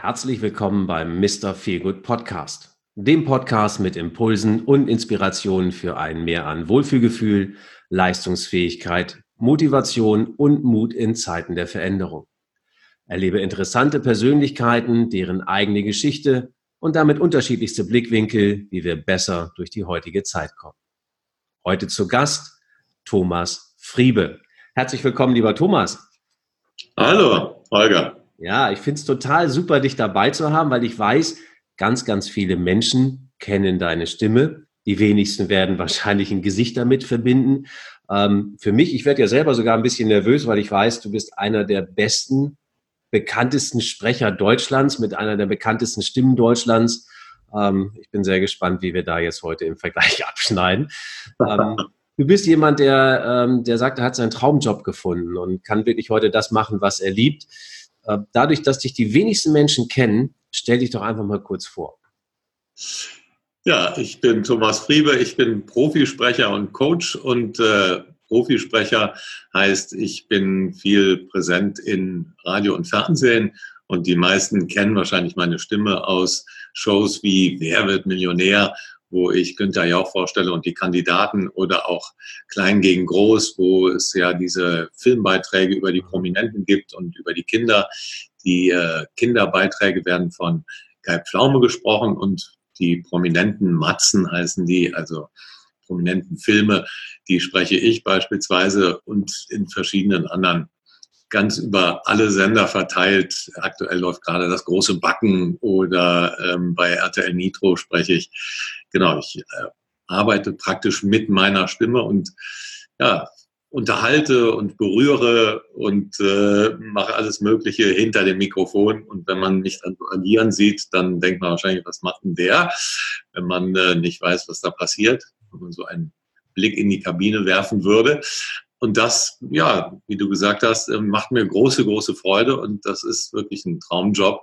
Herzlich willkommen beim Mr. Feelgood Podcast, dem Podcast mit Impulsen und Inspirationen für ein Mehr an Wohlfühlgefühl, Leistungsfähigkeit, Motivation und Mut in Zeiten der Veränderung. Erlebe interessante Persönlichkeiten, deren eigene Geschichte und damit unterschiedlichste Blickwinkel, wie wir besser durch die heutige Zeit kommen. Heute zu Gast Thomas Friebe. Herzlich willkommen, lieber Thomas. Hallo, Holger. Ja, ich finde es total super, dich dabei zu haben, weil ich weiß, ganz viele Menschen kennen deine Stimme. Die wenigsten werden wahrscheinlich ein Gesicht damit verbinden. Für mich, ich werde ja selber sogar ein bisschen nervös, weil ich weiß, du bist einer der besten, bekanntesten Sprecher Deutschlands mit einer der bekanntesten Stimmen Deutschlands. Ich bin sehr gespannt, wie wir da jetzt heute im Vergleich abschneiden. Du bist jemand, der sagt, er hat seinen Traumjob gefunden und kann wirklich heute das machen, was er liebt. Dadurch, dass dich die wenigsten Menschen kennen, stell dich doch einfach mal kurz vor. Ja, ich bin Thomas Friebe, ich bin Profisprecher und Coach und Profisprecher heißt, ich bin viel präsent in Radio und Fernsehen und die meisten kennen wahrscheinlich meine Stimme aus Shows wie Wer wird Millionär, wo ich Günther Jauch vorstelle und die Kandidaten oder auch Klein gegen Groß, wo es ja diese Filmbeiträge über die Prominenten gibt und über die Kinder. Die Kinderbeiträge werden von Kai Pflaume gesprochen und die prominenten Matzen heißen die, also prominenten Filme, die spreche ich beispielsweise und in verschiedenen anderen ganz über alle Sender verteilt. Aktuell läuft gerade das große Backen oder bei RTL Nitro spreche ich. Genau, ich arbeite praktisch mit meiner Stimme und ja, unterhalte und berühre und mache alles Mögliche hinter dem Mikrofon. Und wenn man mich dann so agieren sieht, dann denkt man wahrscheinlich, was macht denn der? Wenn man nicht weiß, was da passiert, wenn man so einen Blick in die Kabine werfen würde. Und das, ja, wie du gesagt hast, macht mir große Freude und das ist wirklich ein Traumjob.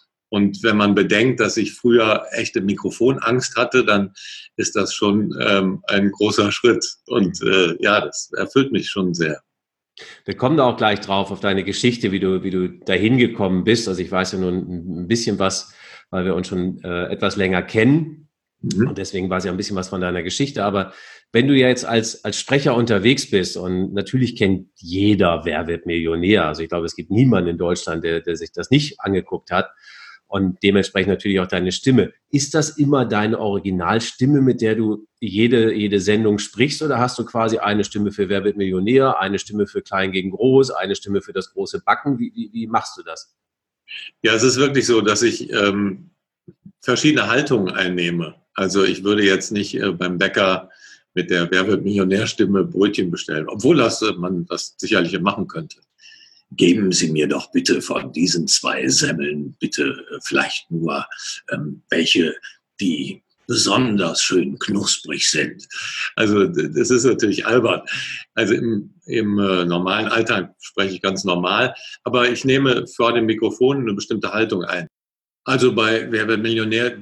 Und wenn man bedenkt, dass ich früher echte Mikrofonangst hatte, dann ist das schon ein großer Schritt. Und ja, das erfüllt mich schon sehr. Wir kommen da auch gleich drauf auf deine Geschichte, wie du dahin gekommen bist. Also ich weiß ja nur ein bisschen was, weil wir uns schon etwas länger kennen. Und deswegen weiß ich ein bisschen was von deiner Geschichte. Aber wenn du ja jetzt als Sprecher unterwegs bist und natürlich kennt jeder Wer wird Millionär. Also ich glaube, es gibt niemanden in Deutschland, der sich das nicht angeguckt hat. Und dementsprechend natürlich auch deine Stimme. Ist das immer deine Originalstimme, mit der du jede Sendung sprichst? Oder hast du quasi eine Stimme für Wer wird Millionär, eine Stimme für Klein gegen Groß, eine Stimme für das große Backen? Wie machst du das? Ja, es ist wirklich so, dass ich verschiedene Haltungen einnehme. Also ich würde jetzt nicht beim Bäcker mit der Wer wird Millionärstimme Brötchen bestellen, obwohl man das sicherlich machen könnte. Geben Sie mir doch bitte von diesen 2 Semmeln bitte vielleicht nur welche, die besonders schön knusprig sind. Also das ist natürlich albern. Also im normalen Alltag spreche ich ganz normal, aber ich nehme vor dem Mikrofon eine bestimmte Haltung ein. Also bei Wer wird Millionär,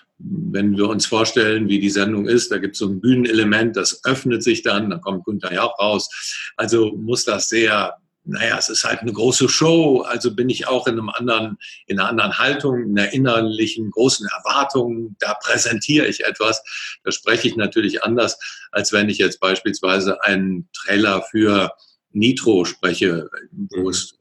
wenn wir uns vorstellen, wie die Sendung ist, da gibt es so ein Bühnenelement, das öffnet sich dann kommt Günther Jauch raus. Also muss das sehr, es ist halt eine große Show, also bin ich auch in einer anderen Haltung, in einer innerlichen großen Erwartung, da präsentiere ich etwas, da spreche ich natürlich anders, als wenn ich jetzt beispielsweise einen Trailer für Nitro spreche, wo es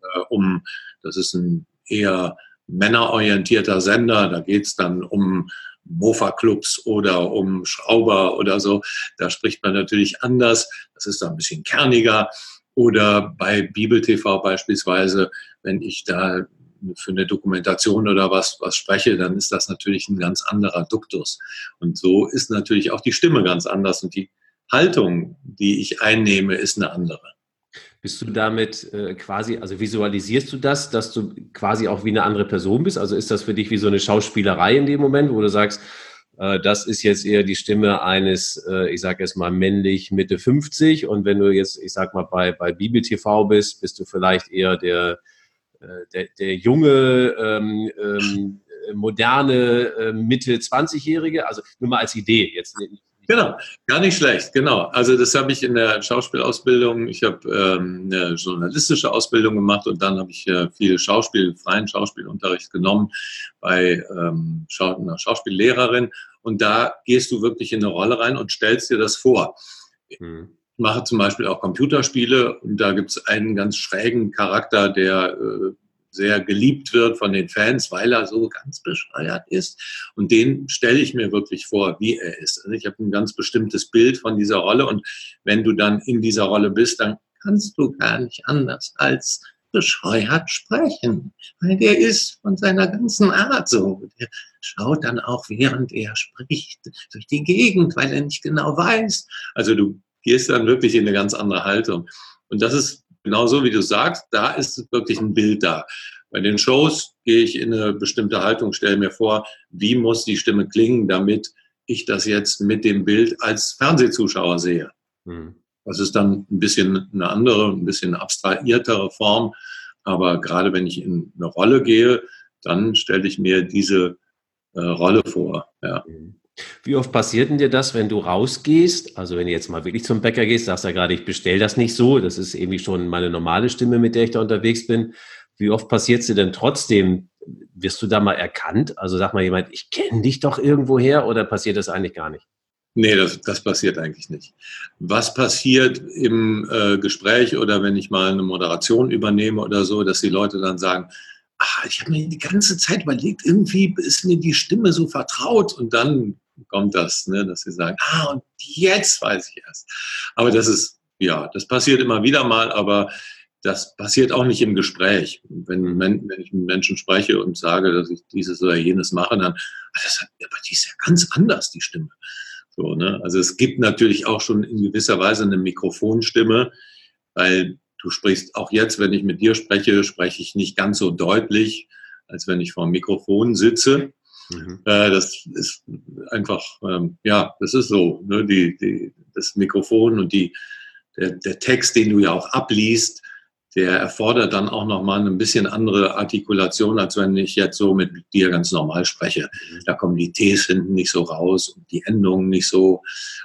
das ist ein eher männerorientierter Sender, da geht es dann um Mofa-Clubs oder um Schrauber oder so, da spricht man natürlich anders, das ist dann ein bisschen kerniger. Oder bei Bibel TV beispielsweise, wenn ich da für eine Dokumentation oder was spreche, dann ist das natürlich ein ganz anderer Duktus. Und so ist natürlich auch die Stimme ganz anders und die Haltung, die ich einnehme, ist eine andere. Bist du damit quasi, also visualisierst du das, dass du quasi auch wie eine andere Person bist? Also ist das für dich wie so eine Schauspielerei in dem Moment, wo du sagst, das ist jetzt eher die Stimme eines, ich sage jetzt mal männlich Mitte 50 und wenn du jetzt, ich sag mal bei Bibel TV bist du vielleicht eher der junge, moderne Mitte 20-Jährige, also nur mal als Idee, jetzt Genau, gar nicht schlecht, genau. Also das habe ich in der Schauspielausbildung, ich habe eine journalistische Ausbildung gemacht und dann habe ich viel freien Schauspielunterricht genommen bei einer Schauspiellehrerin und da gehst du wirklich in eine Rolle rein und stellst dir das vor. Mhm. Ich mache zum Beispiel auch Computerspiele und da gibt es einen ganz schrägen Charakter, der sehr geliebt wird von den Fans, weil er so ganz bescheuert ist. Und den stelle ich mir wirklich vor, wie er ist. Also ich habe ein ganz bestimmtes Bild von dieser Rolle und wenn du dann in dieser Rolle bist, dann kannst du gar nicht anders als bescheuert sprechen. Weil der ist von seiner ganzen Art so. Der schaut dann auch, während er spricht, durch die Gegend, weil er nicht genau weiß. Also du gehst dann wirklich in eine ganz andere Haltung. Und das ist genauso, wie du sagst, da ist wirklich ein Bild da. Bei den Shows gehe ich in eine bestimmte Haltung, stelle mir vor, wie muss die Stimme klingen, damit ich das jetzt mit dem Bild als Fernsehzuschauer sehe. Mhm. Das ist dann ein bisschen eine andere, ein bisschen abstrahiertere Form. Aber gerade wenn ich in eine Rolle gehe, dann stelle ich mir diese Rolle vor. Ja. Wie oft passiert denn dir das, wenn du rausgehst? Also wenn du jetzt mal wirklich zum Bäcker gehst, sagst du ja gerade, ich bestelle das nicht so. Das ist irgendwie schon meine normale Stimme, mit der ich da unterwegs bin. Wie oft passiert es dir denn trotzdem? Wirst du da mal erkannt? Also sag mal jemand, ich kenne dich doch irgendwoher, oder passiert das eigentlich gar nicht? Nee, das passiert eigentlich nicht. Was passiert im Gespräch oder wenn ich mal eine Moderation übernehme oder so, dass die Leute dann sagen, ich habe mir die ganze Zeit überlegt, irgendwie ist mir die Stimme so vertraut und dann kommt das, ne, dass sie sagen, und jetzt weiß ich erst. Aber das passiert immer wieder mal, aber das passiert auch nicht im Gespräch. Wenn ich mit Menschen spreche und sage, dass ich dieses oder jenes mache, dann, aber die ist ja ganz anders, die Stimme. So, ne? Also es gibt natürlich auch schon in gewisser Weise eine Mikrofonstimme, weil du sprichst auch jetzt, wenn ich mit dir spreche, spreche ich nicht ganz so deutlich, als wenn ich vor dem Mikrofon sitze. Mhm. Das ist einfach, das ist so. Ne? Das Mikrofon und der Text, den du ja auch abliest, der erfordert dann auch nochmal eine bisschen andere Artikulation, als wenn ich jetzt so mit dir ganz normal spreche. Da kommen die Ts hinten nicht so raus und die Endungen nicht so,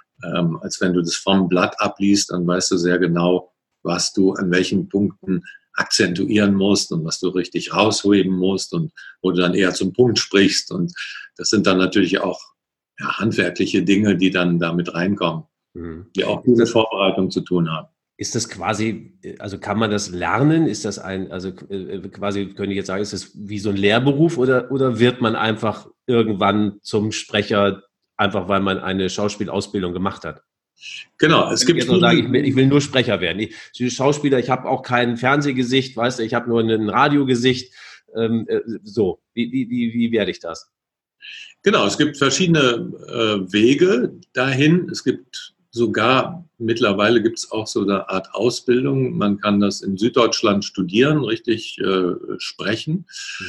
als wenn du das vom Blatt abliest, dann weißt du sehr genau, was du an welchen Punkten akzentuieren musst und was du richtig rausheben musst und wo du dann eher zum Punkt sprichst. Und das sind dann natürlich auch handwerkliche Dinge, die dann damit reinkommen, die auch mit Vorbereitung zu tun haben. Ist das quasi, also kann man das lernen? Ist das quasi, könnte ich jetzt sagen, ist das wie so ein Lehrberuf oder wird man einfach irgendwann zum Sprecher, einfach weil man eine Schauspielausbildung gemacht hat? Genau, es gibt sagen, ich will nur Sprecher werden. Ich Schauspieler, ich habe auch kein Fernsehgesicht, weißt du, ich habe nur ein Radiogesicht. So, wie werde ich das? Genau, es gibt verschiedene Wege dahin. Es gibt mittlerweile gibt es auch so eine Art Ausbildung. Man kann das in Süddeutschland studieren, richtig sprechen.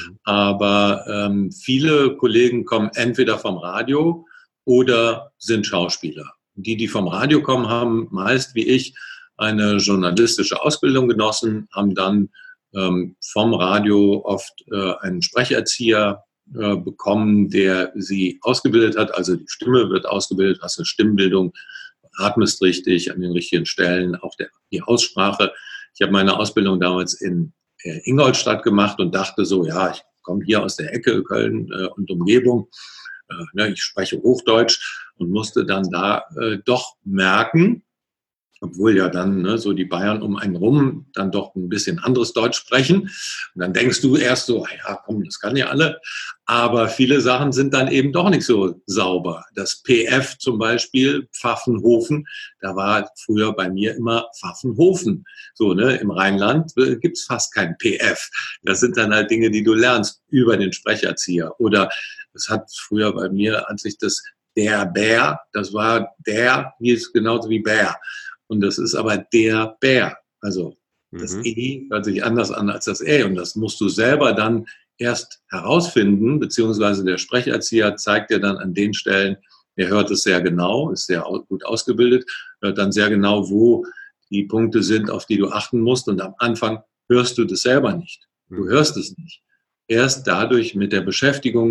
Aber viele Kollegen kommen entweder vom Radio oder sind Schauspieler. Die vom Radio kommen, haben meist, wie ich, eine journalistische Ausbildung genossen, haben dann vom Radio oft einen Sprecherzieher bekommen, der sie ausgebildet hat. Also die Stimme wird ausgebildet, hast eine Stimmbildung, atmest richtig an den richtigen Stellen, auch die Aussprache. Ich habe meine Ausbildung damals in Ingolstadt gemacht und dachte so, ich komme hier aus der Ecke, Köln und Umgebung. Ich spreche Hochdeutsch und musste dann da doch merken, obwohl ja dann so die Bayern um einen rum dann doch ein bisschen anderes Deutsch sprechen. Und dann denkst du erst so, komm, das kann ja alle. Aber viele Sachen sind dann eben doch nicht so sauber. Das PF zum Beispiel, Pfaffenhofen, da war früher bei mir immer Pfaffenhofen. So, ne, im Rheinland gibt's fast kein PF. Das sind dann halt Dinge, die du lernst über den Sprecherzieher. Oder es hat früher bei mir, als ich der Bär, das war der, hieß genauso wie Bär. Und das ist aber der Bär. Also das E hört sich anders an als das Ä. Und das musst du selber dann erst herausfinden, beziehungsweise der Sprecherzieher zeigt dir dann an den Stellen, er hört es sehr genau, ist sehr gut ausgebildet, hört dann sehr genau, wo die Punkte sind, auf die du achten musst. Und am Anfang hörst du das selber nicht. Du hörst es nicht. Erst dadurch mit der Beschäftigung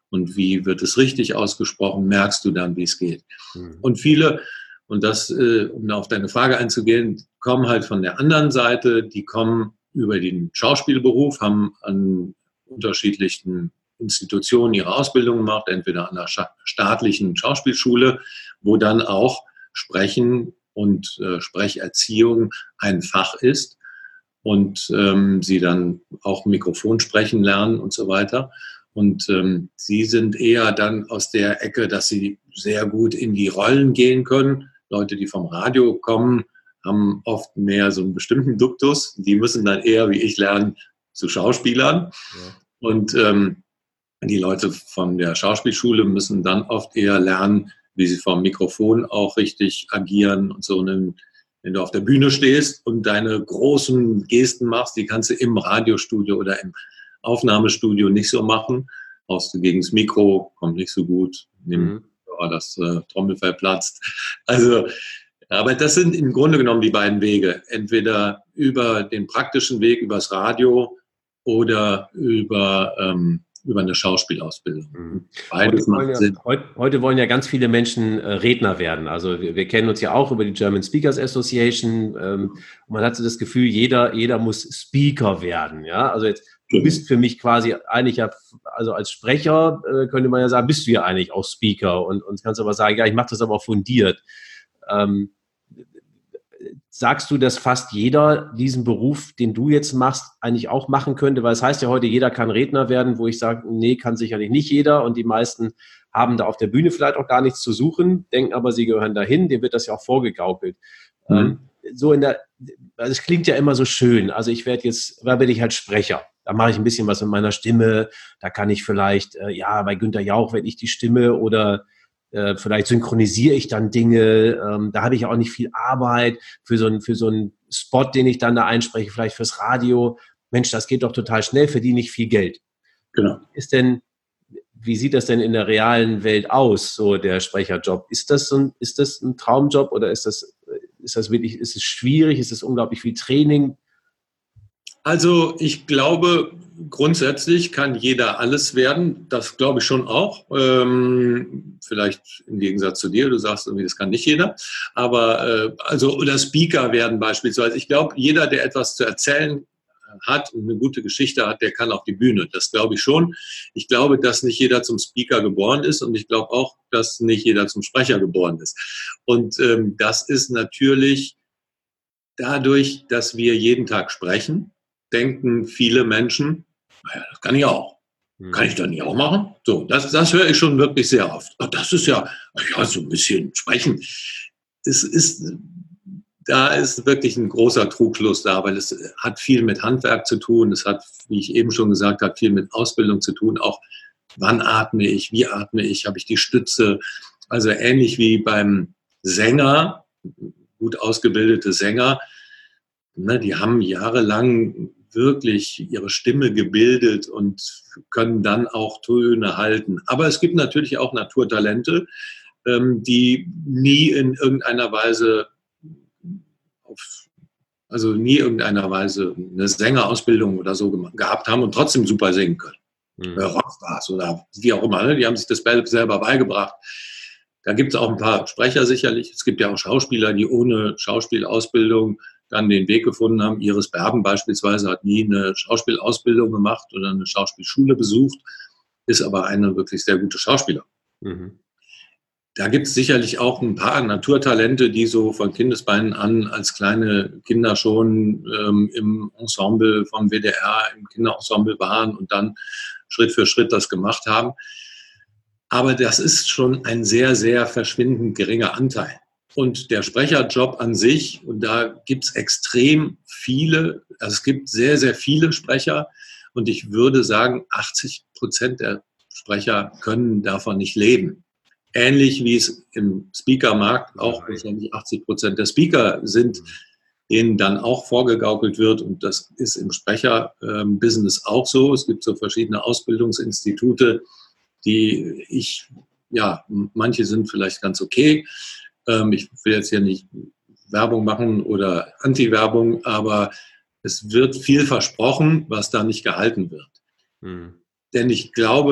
und wie wird es richtig ausgesprochen, merkst du dann, wie es geht. Mhm. Und viele, und das, um auf deine Frage einzugehen, kommen halt von der anderen Seite, die kommen über den Schauspielberuf, haben an unterschiedlichen Institutionen ihre Ausbildung gemacht, entweder an der staatlichen Schauspielschule, wo dann auch Sprechen und Sprecherziehung ein Fach ist und sie dann auch Mikrofon sprechen lernen und so weiter. Und sie sind eher dann aus der Ecke, dass sie sehr gut in die Rollen gehen können. Leute, die vom Radio kommen, haben oft mehr so einen bestimmten Duktus. Die müssen dann eher, wie ich, lernen zu Schauspielern. Ja. Und die Leute von der Schauspielschule müssen dann oft eher lernen, wie sie vom Mikrofon auch richtig agieren und so. Wenn du auf der Bühne stehst und deine großen Gesten machst, die kannst du im Radiostudio oder im Aufnahmestudio nicht so machen. Brauchst du gegen das Mikro, kommt nicht so gut. Das Trommelfell platzt. Also, aber das sind im Grunde genommen die beiden Wege. Entweder über den praktischen Weg, übers Radio oder über eine Schauspielausbildung. Beides macht Sinn. Heute wollen ja ganz viele Menschen Redner werden. Also wir kennen uns ja auch über die German Speakers Association. Und man hat so das Gefühl, jeder muss Speaker werden. Ja, also jetzt, du bist für mich quasi eigentlich ja, also als Sprecher könnte man ja sagen, bist du ja eigentlich auch Speaker und kannst aber sagen, ja, ich mache das aber auch fundiert. Sagst du, dass fast jeder diesen Beruf, den du jetzt machst, eigentlich auch machen könnte? Weil es heißt ja heute, jeder kann Redner werden, wo ich sage, nee, kann sicherlich nicht jeder. Und die meisten haben da auf der Bühne vielleicht auch gar nichts zu suchen, denken aber, sie gehören dahin. Dem wird das ja auch vorgegaukelt. Also es klingt ja immer so schön. Also da bin ich halt Sprecher. Da mache ich ein bisschen was mit meiner Stimme. Da kann ich vielleicht, bei Günther Jauch werde ich die Stimme oder vielleicht synchronisiere ich dann Dinge, da habe ich auch nicht viel Arbeit für so einen Spot, den ich dann da einspreche, vielleicht fürs Radio. Mensch, das geht doch total schnell, verdiene ich viel Geld. Genau. Wie sieht das denn in der realen Welt aus, so der Sprecherjob? Ist das ein Traumjob oder ist es schwierig? Ist es unglaublich viel Training? Also ich glaube, grundsätzlich kann jeder alles werden. Das glaube ich schon auch. Vielleicht im Gegensatz zu dir, du sagst irgendwie, das kann nicht jeder. Aber oder Speaker werden beispielsweise. Ich glaube, jeder, der etwas zu erzählen hat und eine gute Geschichte hat, der kann auf die Bühne. Das glaube ich schon. Ich glaube, dass nicht jeder zum Speaker geboren ist und ich glaube auch, dass nicht jeder zum Sprecher geboren ist. Und das ist natürlich dadurch, dass wir jeden Tag sprechen, denken viele Menschen, naja, das kann ich auch. Kann ich das nicht auch machen? So, das höre ich schon wirklich sehr oft. Das ist ja so ein bisschen sprechen. Da ist wirklich ein großer Trugschluss da, weil es hat viel mit Handwerk zu tun. Es hat, wie ich eben schon gesagt habe, viel mit Ausbildung zu tun. Auch wann atme ich, wie atme ich, habe ich die Stütze. Also ähnlich wie beim Sänger, gut ausgebildete Sänger, die haben jahrelang wirklich ihre Stimme gebildet und können dann auch Töne halten. Aber es gibt natürlich auch Naturtalente, die nie in irgendeiner Weise eine Sängerausbildung oder so gehabt haben und trotzdem super singen können. Rockstars oder wie auch immer, die haben sich das selber beigebracht. Da gibt es auch ein paar Sprecher sicherlich. Es gibt ja auch Schauspieler, die ohne Schauspielausbildung dann den Weg gefunden haben. Iris Berben beispielsweise hat nie eine Schauspielausbildung gemacht oder eine Schauspielschule besucht, ist aber eine wirklich sehr gute Schauspieler. Da gibt es sicherlich auch ein paar Naturtalente, die so von Kindesbeinen an als kleine Kinder schon im Ensemble vom WDR, im Kinderensemble waren und dann Schritt für Schritt das gemacht haben. Aber das ist schon ein sehr, sehr verschwindend geringer Anteil. Und der Sprecherjob an sich, und da gibt es extrem viele, also es gibt sehr, sehr viele Sprecher und ich würde sagen, 80% der Sprecher können davon nicht leben. Ähnlich wie es im Speakermarkt auch wahrscheinlich 80% der Speaker sind, denen dann auch vorgegaukelt wird. Und das ist im Sprecherbusiness auch so. Es gibt so verschiedene Ausbildungsinstitute, manche sind vielleicht ganz okay. Ich will jetzt hier nicht Werbung machen oder Anti-Werbung, aber es wird viel versprochen, was da nicht gehalten wird. Denn ich glaube,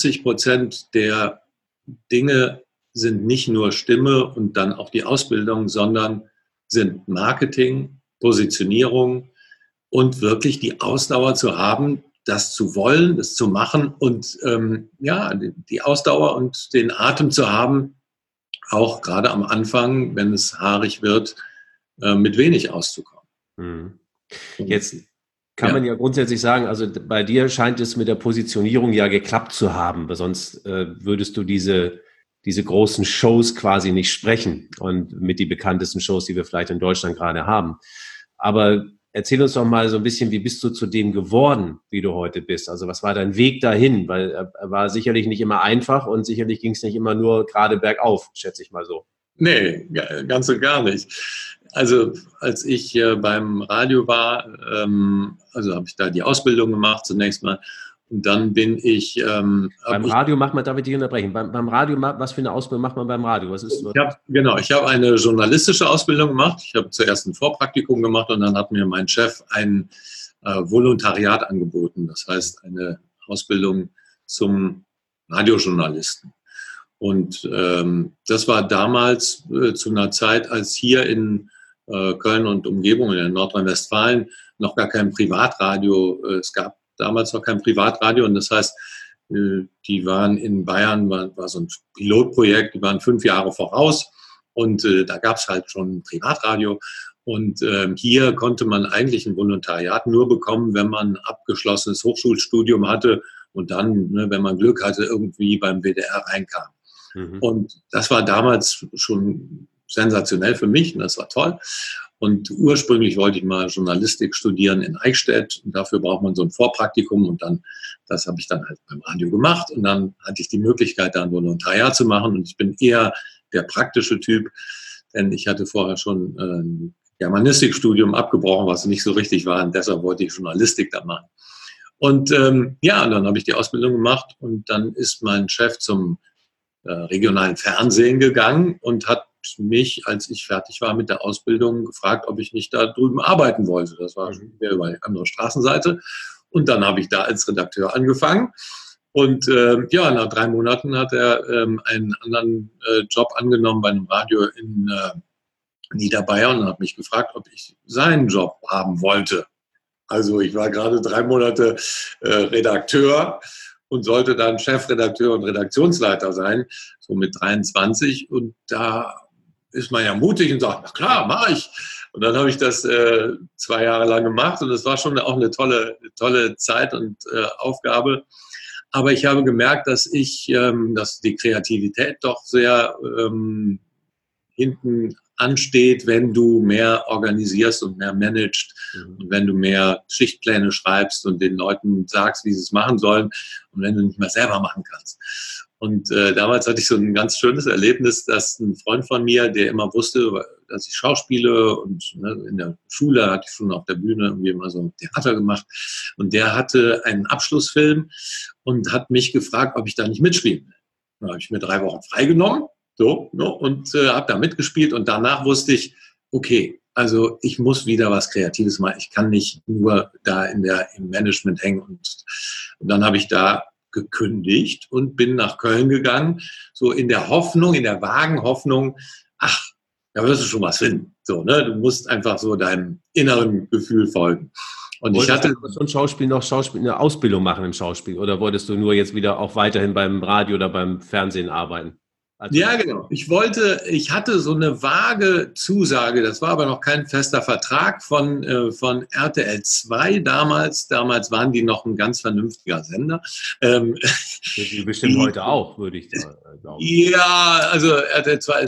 50% der Dinge sind nicht nur Stimme und dann auch die Ausbildung, sondern sind Marketing, Positionierung und wirklich die Ausdauer zu haben, das zu wollen, das zu machen und ja, die Ausdauer und den Atem zu haben, auch gerade am Anfang, wenn es haarig wird, mit wenig auszukommen. Mhm. Jetzt kann man ja grundsätzlich sagen, also bei dir scheint es mit der Positionierung ja geklappt zu haben, weil sonst würdest du diese großen Shows quasi nicht sprechen und mit die bekanntesten Shows, die wir vielleicht in Deutschland gerade haben. Aber erzähl uns doch mal so ein bisschen, wie bist du zu dem geworden, wie du heute bist? Also was war dein Weg dahin? Weil er war sicherlich nicht immer einfach und sicherlich ging es nicht immer nur gerade bergauf, schätze ich mal so. Nee, ganz und gar nicht. Also als ich beim Radio war, also habe ich da die Ausbildung gemacht zunächst mal und dann bin ich... beim Radio macht man, darf ich dich unterbrechen, beim Radio, was für eine Ausbildung macht man beim Radio? Was ist so? Ich habe eine journalistische Ausbildung gemacht. Ich habe zuerst ein Vorpraktikum gemacht und dann hat mir mein Chef ein Volontariat angeboten. Das heißt eine Ausbildung zum Radiojournalisten. Und das war damals zu einer Zeit, als hier in Köln und Umgebung, in Nordrhein-Westfalen, noch gar kein Privatradio. Es gab damals noch kein Privatradio und das heißt, die waren in Bayern, war so ein Pilotprojekt, die waren 5 Jahre voraus und da gab es halt schon ein Privatradio. Und hier konnte man eigentlich ein Volontariat nur bekommen, wenn man ein abgeschlossenes Hochschulstudium hatte und dann, ne, wenn man Glück hatte, irgendwie beim WDR reinkam. Und das war damals schon sensationell für mich und das war toll. Und ursprünglich wollte ich mal Journalistik studieren in Eichstätt und dafür braucht man so ein Vorpraktikum und dann, das habe ich dann halt beim Radio gemacht und dann hatte ich die Möglichkeit, da ein Volontariat zu machen und ich bin eher der praktische Typ, denn ich hatte vorher schon ein Germanistikstudium abgebrochen, was nicht so richtig war und deshalb wollte ich Journalistik da machen. Und ja, dann habe ich die Ausbildung gemacht und dann ist mein Chef zum regionalen Fernsehen gegangen und hat mich, als ich fertig war mit der Ausbildung, gefragt, ob ich nicht da drüben arbeiten wollte. Das war schon über die andere Straßenseite. Und dann habe ich da als Redakteur angefangen. Und ja, nach 3 Monaten hat er einen anderen Job angenommen bei einem Radio in Niederbayern und hat mich gefragt, ob ich seinen Job haben wollte. Also ich war gerade 3 Monate Redakteur und sollte dann Chefredakteur und Redaktionsleiter sein, so mit 23. Und da ist man ja mutig und sagt, na klar, mache ich. Und dann habe ich das 2 Jahre lang gemacht und es war schon auch eine tolle Zeit und Aufgabe. Aber ich habe gemerkt, dass die Kreativität doch sehr hinten ansteht, wenn du mehr organisierst und mehr managst und wenn du mehr Schichtpläne schreibst und den Leuten sagst, wie sie es machen sollen und wenn du nicht mehr selber machen kannst. Und damals hatte ich so ein ganz schönes Erlebnis, dass ein Freund von mir, der immer wusste, dass ich schauspiele und in der Schule hatte ich schon auf der Bühne irgendwie immer so Theater gemacht und der hatte einen Abschlussfilm und hat mich gefragt, ob ich da nicht mitspielen will. Da habe ich mir 3 Wochen freigenommen. So, ne, und habe da mitgespielt und danach wusste ich, okay, also ich muss wieder was Kreatives machen. Ich kann nicht nur da im Management hängen. Und dann habe ich da gekündigt und bin nach Köln gegangen, so in der Hoffnung, in der vagen Hoffnung, ach, da wirst du schon was finden. So, ne? Du musst einfach so deinem inneren Gefühl folgen. Und ich hatte so ein Schauspiel eine Ausbildung machen im Schauspiel oder wolltest du nur jetzt wieder auch weiterhin beim Radio oder beim Fernsehen arbeiten? Also ja, genau. Ich hatte so eine vage Zusage, das war aber noch kein fester Vertrag von RTL 2 damals. Damals waren die noch ein ganz vernünftiger Sender. Die bestimmt heute auch, würde ich glauben. Ja, also RTL 2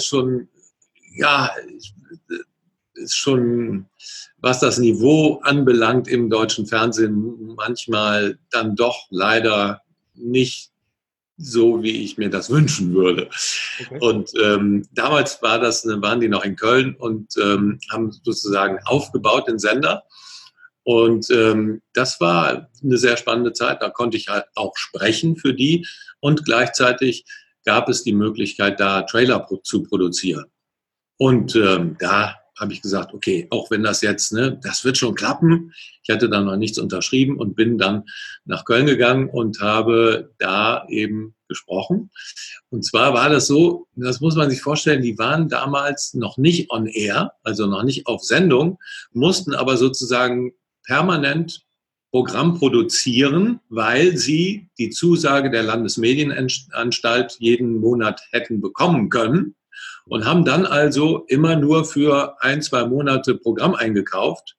ist schon, was das Niveau anbelangt im deutschen Fernsehen, manchmal dann doch leider nicht so, wie ich mir das wünschen würde. Okay. Und damals waren die noch in Köln und haben sozusagen aufgebaut den Sender. Und das war eine sehr spannende Zeit. Da konnte ich halt auch sprechen für die. Und gleichzeitig gab es die Möglichkeit, da Trailer zu produzieren. Und da habe ich gesagt, okay, auch wenn das jetzt, ne, das wird schon klappen. Ich hatte dann noch nichts unterschrieben und bin dann nach Köln gegangen und habe da eben gesprochen. Und zwar war das so, das muss man sich vorstellen, die waren damals noch nicht on air, also noch nicht auf Sendung, mussten aber sozusagen permanent Programm produzieren, weil sie die Zusage der Landesmedienanstalt jeden Monat hätten bekommen können und haben dann also immer nur für 1-2 Monate Programm eingekauft,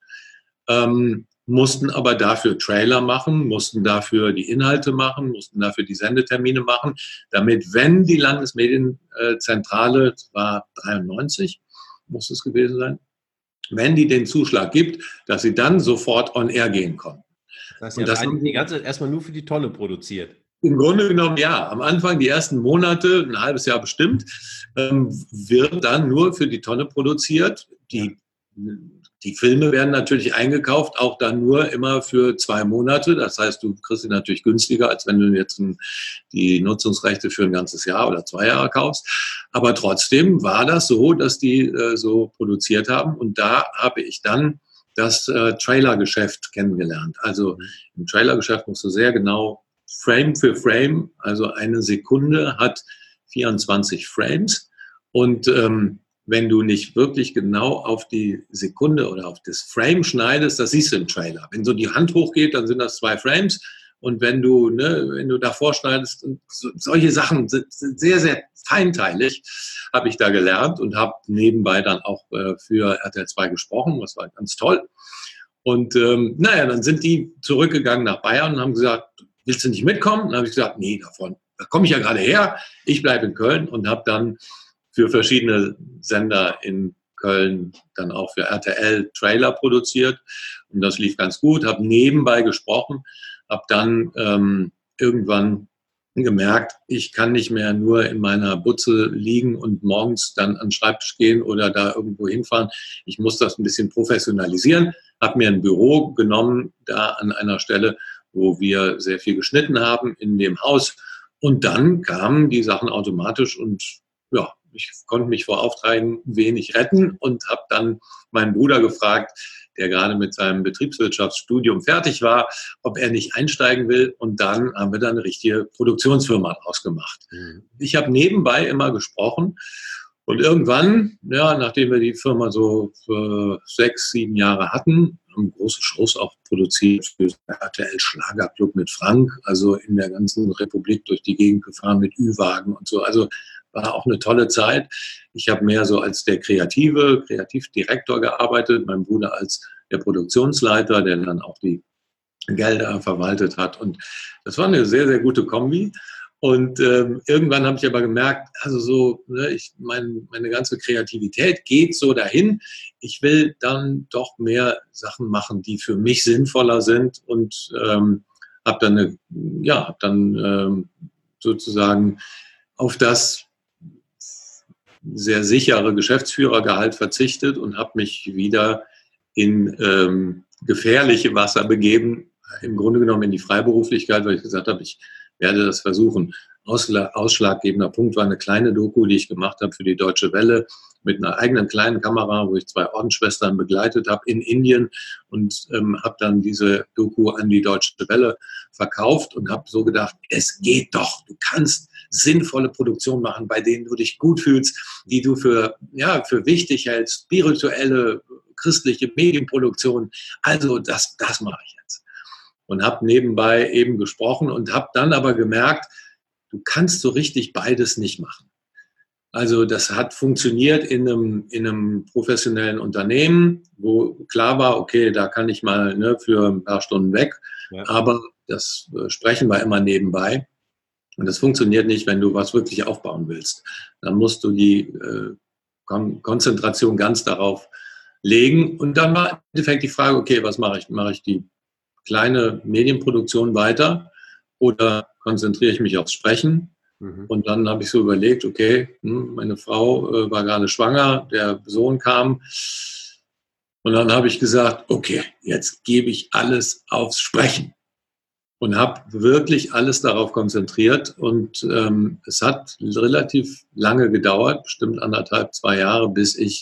mussten aber dafür Trailer machen, mussten dafür die Inhalte machen, mussten dafür die Sendetermine machen, damit, wenn die Landesmedienzentrale, das war 93, muss es gewesen sein, wenn die den Zuschlag gibt, dass sie dann sofort on air gehen konnten. Das heißt, Sie haben die ganze Zeit erstmal nur für die Tonne produziert. Im Grunde genommen ja. Am Anfang, die ersten Monate, ein halbes Jahr bestimmt, wird dann nur für die Tonne produziert. Die Filme werden natürlich eingekauft, auch dann nur immer für 2 Monate. Das heißt, du kriegst sie natürlich günstiger, als wenn du jetzt die Nutzungsrechte für ein ganzes Jahr oder 2 Jahre kaufst. Aber trotzdem war das so, dass die so produziert haben. Und da habe ich dann das Trailergeschäft kennengelernt. Also im Trailergeschäft musst du sehr genau Frame für Frame, also eine Sekunde hat 24 Frames. Und wenn du nicht wirklich genau auf die Sekunde oder auf das Frame schneidest, das siehst du im Trailer. Wenn so die Hand hochgeht, dann sind das 2 Frames. Und wenn du davor schneidest, solche Sachen sind sehr, sehr feinteilig, habe ich da gelernt und habe nebenbei dann auch für RTL 2 gesprochen. Das war ganz toll. Und dann sind die zurückgegangen nach Bayern und haben gesagt, willst du nicht mitkommen? Dann habe ich gesagt, nee, da komme ich ja gerade her. Ich bleibe in Köln und habe dann für verschiedene Sender in Köln dann auch für RTL Trailer produziert. Und das lief ganz gut, habe nebenbei gesprochen, habe dann irgendwann gemerkt, ich kann nicht mehr nur in meiner Butze liegen und morgens dann an den Schreibtisch gehen oder da irgendwo hinfahren. Ich muss das ein bisschen professionalisieren, habe mir ein Büro genommen, da an einer Stelle, wo wir sehr viel geschnitten haben in dem Haus. Und dann kamen die Sachen automatisch und ja, ich konnte mich vor Aufträgen wenig retten und habe dann meinen Bruder gefragt, der gerade mit seinem Betriebswirtschaftsstudium fertig war, ob er nicht einsteigen will. Und dann haben wir dann eine richtige Produktionsfirma draus gemacht. Ich habe nebenbei immer gesprochen. Und irgendwann, ja, nachdem wir die Firma so für 6, 7 Jahre hatten, haben große Shows auch produziert für RTL Schlagerclub mit Frank, also in der ganzen Republik durch die Gegend gefahren mit Ü-Wagen und so. Also war auch eine tolle Zeit. Ich habe mehr so als der Kreativdirektor gearbeitet, mein Bruder als der Produktionsleiter, der dann auch die Gelder verwaltet hat. Und das war eine sehr, sehr gute Kombi. Und irgendwann habe ich aber gemerkt, also so, ne, meine ganze Kreativität geht so dahin. Ich will dann doch mehr Sachen machen, die für mich sinnvoller sind und habe dann sozusagen auf das sehr sichere Geschäftsführergehalt verzichtet und habe mich wieder in gefährliche Wasser begeben, im Grunde genommen in die Freiberuflichkeit, weil ich gesagt habe, ich werde das versuchen. Ausschlaggebender Punkt war eine kleine Doku, die ich gemacht habe für die Deutsche Welle mit einer eigenen kleinen Kamera, wo ich 2 Ordensschwestern begleitet habe in Indien und habe dann diese Doku an die Deutsche Welle verkauft und habe so gedacht, es geht doch, du kannst sinnvolle Produktionen machen, bei denen du dich gut fühlst, die du für wichtig hältst, spirituelle, christliche Medienproduktion. Also das mache ich jetzt. Und habe nebenbei eben gesprochen und habe dann aber gemerkt, du kannst so richtig beides nicht machen. Also das hat funktioniert in einem professionellen Unternehmen, wo klar war, okay, da kann ich mal für ein paar Stunden weg, aber das Sprechen war immer nebenbei. Und das funktioniert nicht, wenn du was wirklich aufbauen willst. Dann musst du die Konzentration ganz darauf legen. Und dann war im Endeffekt die Frage, okay, was mache ich? Mache ich die kleine Medienproduktion weiter oder konzentriere ich mich aufs Sprechen? Und dann habe ich so überlegt, okay, meine Frau war gerade schwanger, der Sohn kam. Und dann habe ich gesagt, okay, jetzt gebe ich alles aufs Sprechen. Und habe wirklich alles darauf konzentriert. Und es hat relativ lange gedauert, bestimmt 1,5, 2 Jahre, bis ich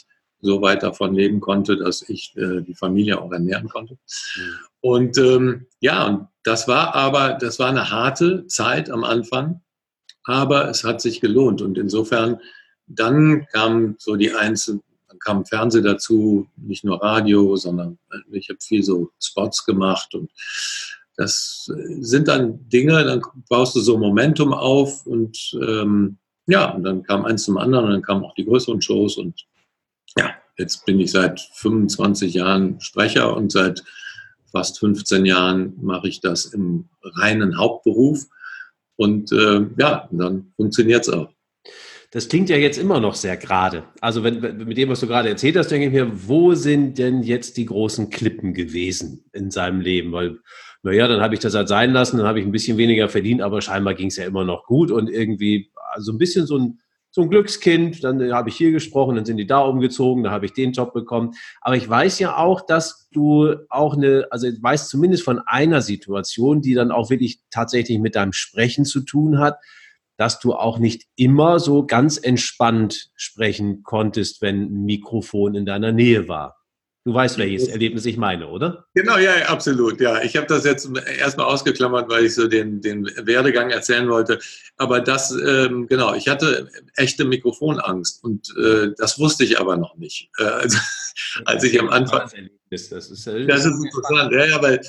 so weit davon leben konnte, dass ich die Familie auch ernähren konnte. Und ja, und das war eine harte Zeit am Anfang, aber es hat sich gelohnt. Und insofern, dann kam so dann kam Fernsehen dazu, nicht nur Radio, sondern ich habe viel so Spots gemacht und das sind dann Dinge, dann baust du so Momentum auf und ja, und dann kam eins zum anderen und dann kamen auch die größeren Shows und ja, jetzt bin ich seit 25 Jahren Sprecher und seit fast 15 Jahren mache ich das im reinen Hauptberuf und ja, dann funktioniert es auch. Das klingt ja jetzt immer noch sehr gerade. Also mit dem, was du gerade erzählt hast, denke ich mir, wo sind denn jetzt die großen Klippen gewesen in seinem Leben? Weil, naja, dann habe ich das halt sein lassen, dann habe ich ein bisschen weniger verdient, aber scheinbar ging es ja immer noch gut und irgendwie, also ein bisschen so ein Glückskind, dann habe ich hier gesprochen, dann sind die da umgezogen, dann habe ich den Job bekommen. Aber ich weiß ja auch, dass du auch also ich weiß zumindest von einer Situation, die dann auch wirklich tatsächlich mit deinem Sprechen zu tun hat, dass du auch nicht immer so ganz entspannt sprechen konntest, wenn ein Mikrofon in deiner Nähe war. Du weißt, welches Erlebnis ich meine, oder? Genau, ja, absolut. Ja, ich habe das jetzt erstmal ausgeklammert, weil ich so den Werdegang erzählen wollte. Aber das, genau, ich hatte echte Mikrofonangst und das wusste ich aber noch nicht. Also, als ich am Anfang... Das ist interessant, ja, weil...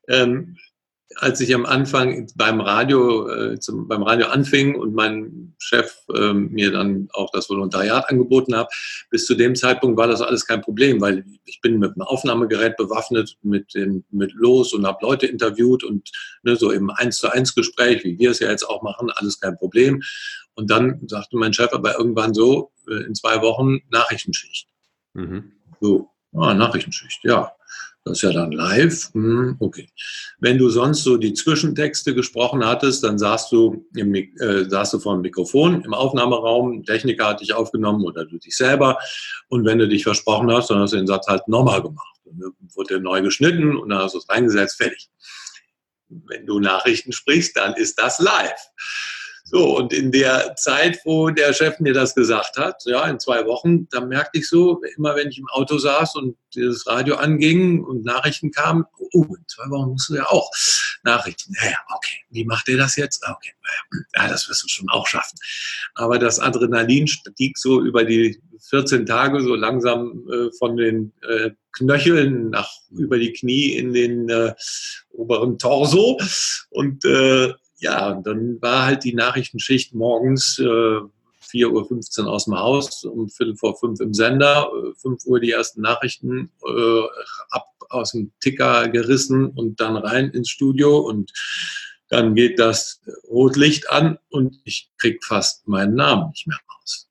als ich am Anfang beim Radio anfing und mein Chef mir dann auch das Volontariat angeboten hat, bis zu dem Zeitpunkt war das alles kein Problem, weil ich bin mit einem Aufnahmegerät bewaffnet, mit los und habe Leute interviewt und ne, so im 1:1 Gespräch, wie wir es ja jetzt auch machen, alles kein Problem. Und dann sagte mein Chef aber irgendwann so, in 2 Wochen Nachrichtenschicht. Mhm. So, Nachrichtenschicht, ja. Das ist ja dann live. Okay. Wenn du sonst so die Zwischentexte gesprochen hattest, dann saßt du vor dem Mikrofon im Aufnahmeraum, ein Techniker hat dich aufgenommen oder du dich selber. Und wenn du dich versprochen hast, dann hast du den Satz halt nochmal gemacht. Und dann wurde neu geschnitten und dann hast du es reingesetzt, fertig. Wenn du Nachrichten sprichst, dann ist das live. So, und in der Zeit, wo der Chef mir das gesagt hat, ja, in 2 Wochen, da merkte ich so, immer wenn ich im Auto saß und das Radio anging und Nachrichten kamen, in 2 Wochen musst du ja auch Nachrichten. Ja, okay, wie macht ihr das jetzt? Okay, ja, das wirst du schon auch schaffen. Aber das Adrenalin stieg so über die 14 Tage so langsam von den Knöcheln über die Knie in den oberen Torso und ja, und dann war halt die Nachrichtenschicht morgens 4:15 Uhr aus dem Haus, um 4:45 im Sender, 5 Uhr die ersten Nachrichten ab aus dem Ticker gerissen und dann rein ins Studio und dann geht das Rotlicht an und ich krieg fast meinen Namen nicht mehr raus.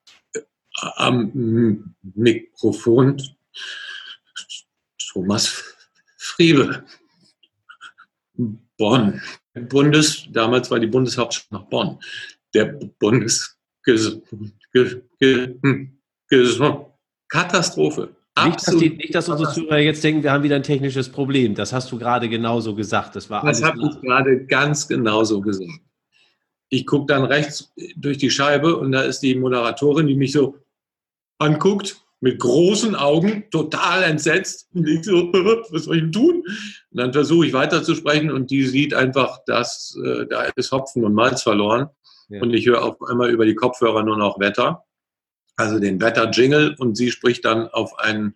Am Mikrofon Thomas Friebe, Bonn. Damals war die Bundeshauptstadt nach Bonn. Der Katastrophe. Nicht, dass unsere Zuhörer jetzt denken, wir haben wieder ein technisches Problem. Das hast du gerade genauso gesagt. Das habe ich gerade ganz genauso gesagt. Ich gucke dann rechts durch die Scheibe und da ist die Moderatorin, die mich so anguckt, mit großen Augen, total entsetzt. Und ich so, was soll ich denn tun? Und dann versuche ich weiterzusprechen und die sieht einfach, dass da ist Hopfen und Malz verloren. Ja. Und ich höre auf einmal über die Kopfhörer nur noch Wetter, also den Wetter-Jingle. Und sie spricht dann auf einen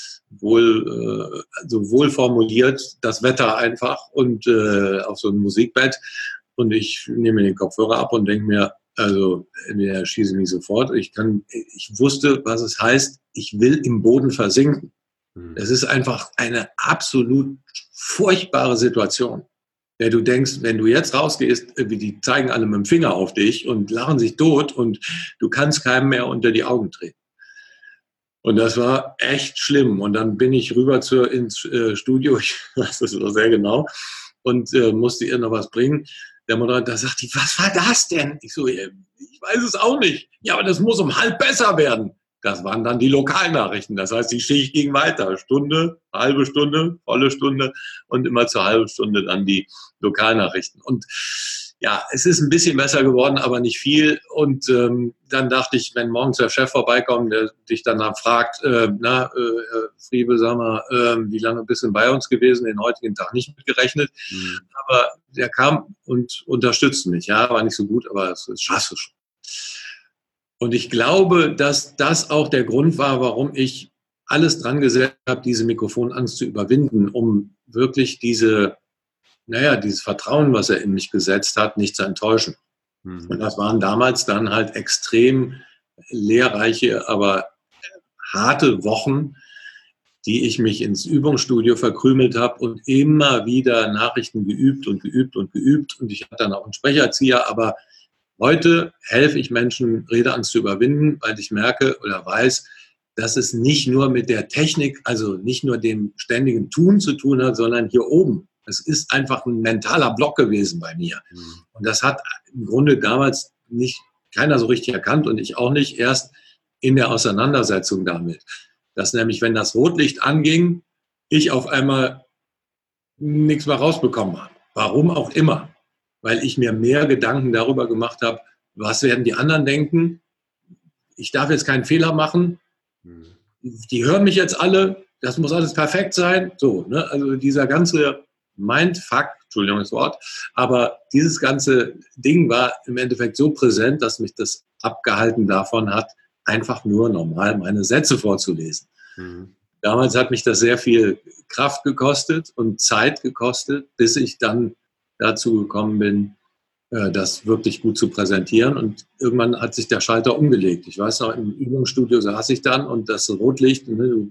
wohl formuliert das Wetter einfach und auf so ein Musikbett. Und ich nehme den Kopfhörer ab und denke mir, also, der schieße mich sofort. Ich wusste, was es heißt, ich will im Boden versinken. Es ist einfach eine absolut furchtbare Situation. Ja, du denkst, wenn du jetzt rausgehst, die zeigen alle mit dem Finger auf dich und lachen sich tot und du kannst keinem mehr unter die Augen treten. Und das war echt schlimm. Und dann bin ich rüber ins Studio, ich weiß das noch sehr genau, und musste ihr noch was bringen. Der Moderator sagt, was war das denn? Ich so, ich weiß es auch nicht. Ja, aber das muss um 1:30 besser werden. Das waren dann die Lokalnachrichten. Das heißt, die Schicht ging weiter. Stunde, halbe Stunde, volle Stunde und immer zur halben Stunde dann die Lokalnachrichten. Und Ja, es ist ein bisschen besser geworden, aber nicht viel. Und dann dachte ich, wenn morgens der Chef vorbeikommt, der dich danach fragt, Friebe, sag mal, wie lange bist du bei uns gewesen? Den heutigen Tag nicht mitgerechnet. Mhm. Aber der kam und unterstützte mich. Ja, war nicht so gut, aber das schaffst du schon. Und ich glaube, dass das auch der Grund war, warum ich alles dran gesetzt habe, diese Mikrofonangst zu überwinden, um wirklich dieses Vertrauen, was er in mich gesetzt hat, nicht zu enttäuschen. Mhm. Und das waren damals dann halt extrem lehrreiche, aber harte Wochen, die ich mich ins Übungsstudio verkrümelt habe und immer wieder Nachrichten geübt und geübt und geübt. Und ich hatte dann auch einen Sprecherzieher, aber heute helfe ich Menschen, Redeangst zu überwinden, weil ich merke oder weiß, dass es nicht nur mit der Technik, also nicht nur dem ständigen Tun zu tun hat, sondern hier oben. Es ist einfach ein mentaler Block gewesen bei mir. Und das hat im Grunde damals nicht keiner so richtig erkannt und ich auch nicht, erst in der Auseinandersetzung damit. Dass nämlich, wenn das Rotlicht anging, ich auf einmal nichts mehr rausbekommen habe. Warum auch immer. Weil ich mir mehr Gedanken darüber gemacht habe, was werden die anderen denken. Ich darf jetzt keinen Fehler machen. Die hören mich jetzt alle. Das muss alles perfekt sein. So, ne? Also dieser ganze Mindfuck, Entschuldigung das Wort, aber dieses ganze Ding war im Endeffekt so präsent, dass mich das abgehalten davon hat, einfach nur normal meine Sätze vorzulesen. Mhm. Damals hat mich das sehr viel Kraft gekostet und Zeit gekostet, bis ich dann dazu gekommen bin, das wirklich gut zu präsentieren. Und irgendwann hat sich der Schalter umgelegt. Ich weiß noch, im Übungsstudio saß ich dann und das Rotlicht, ne, du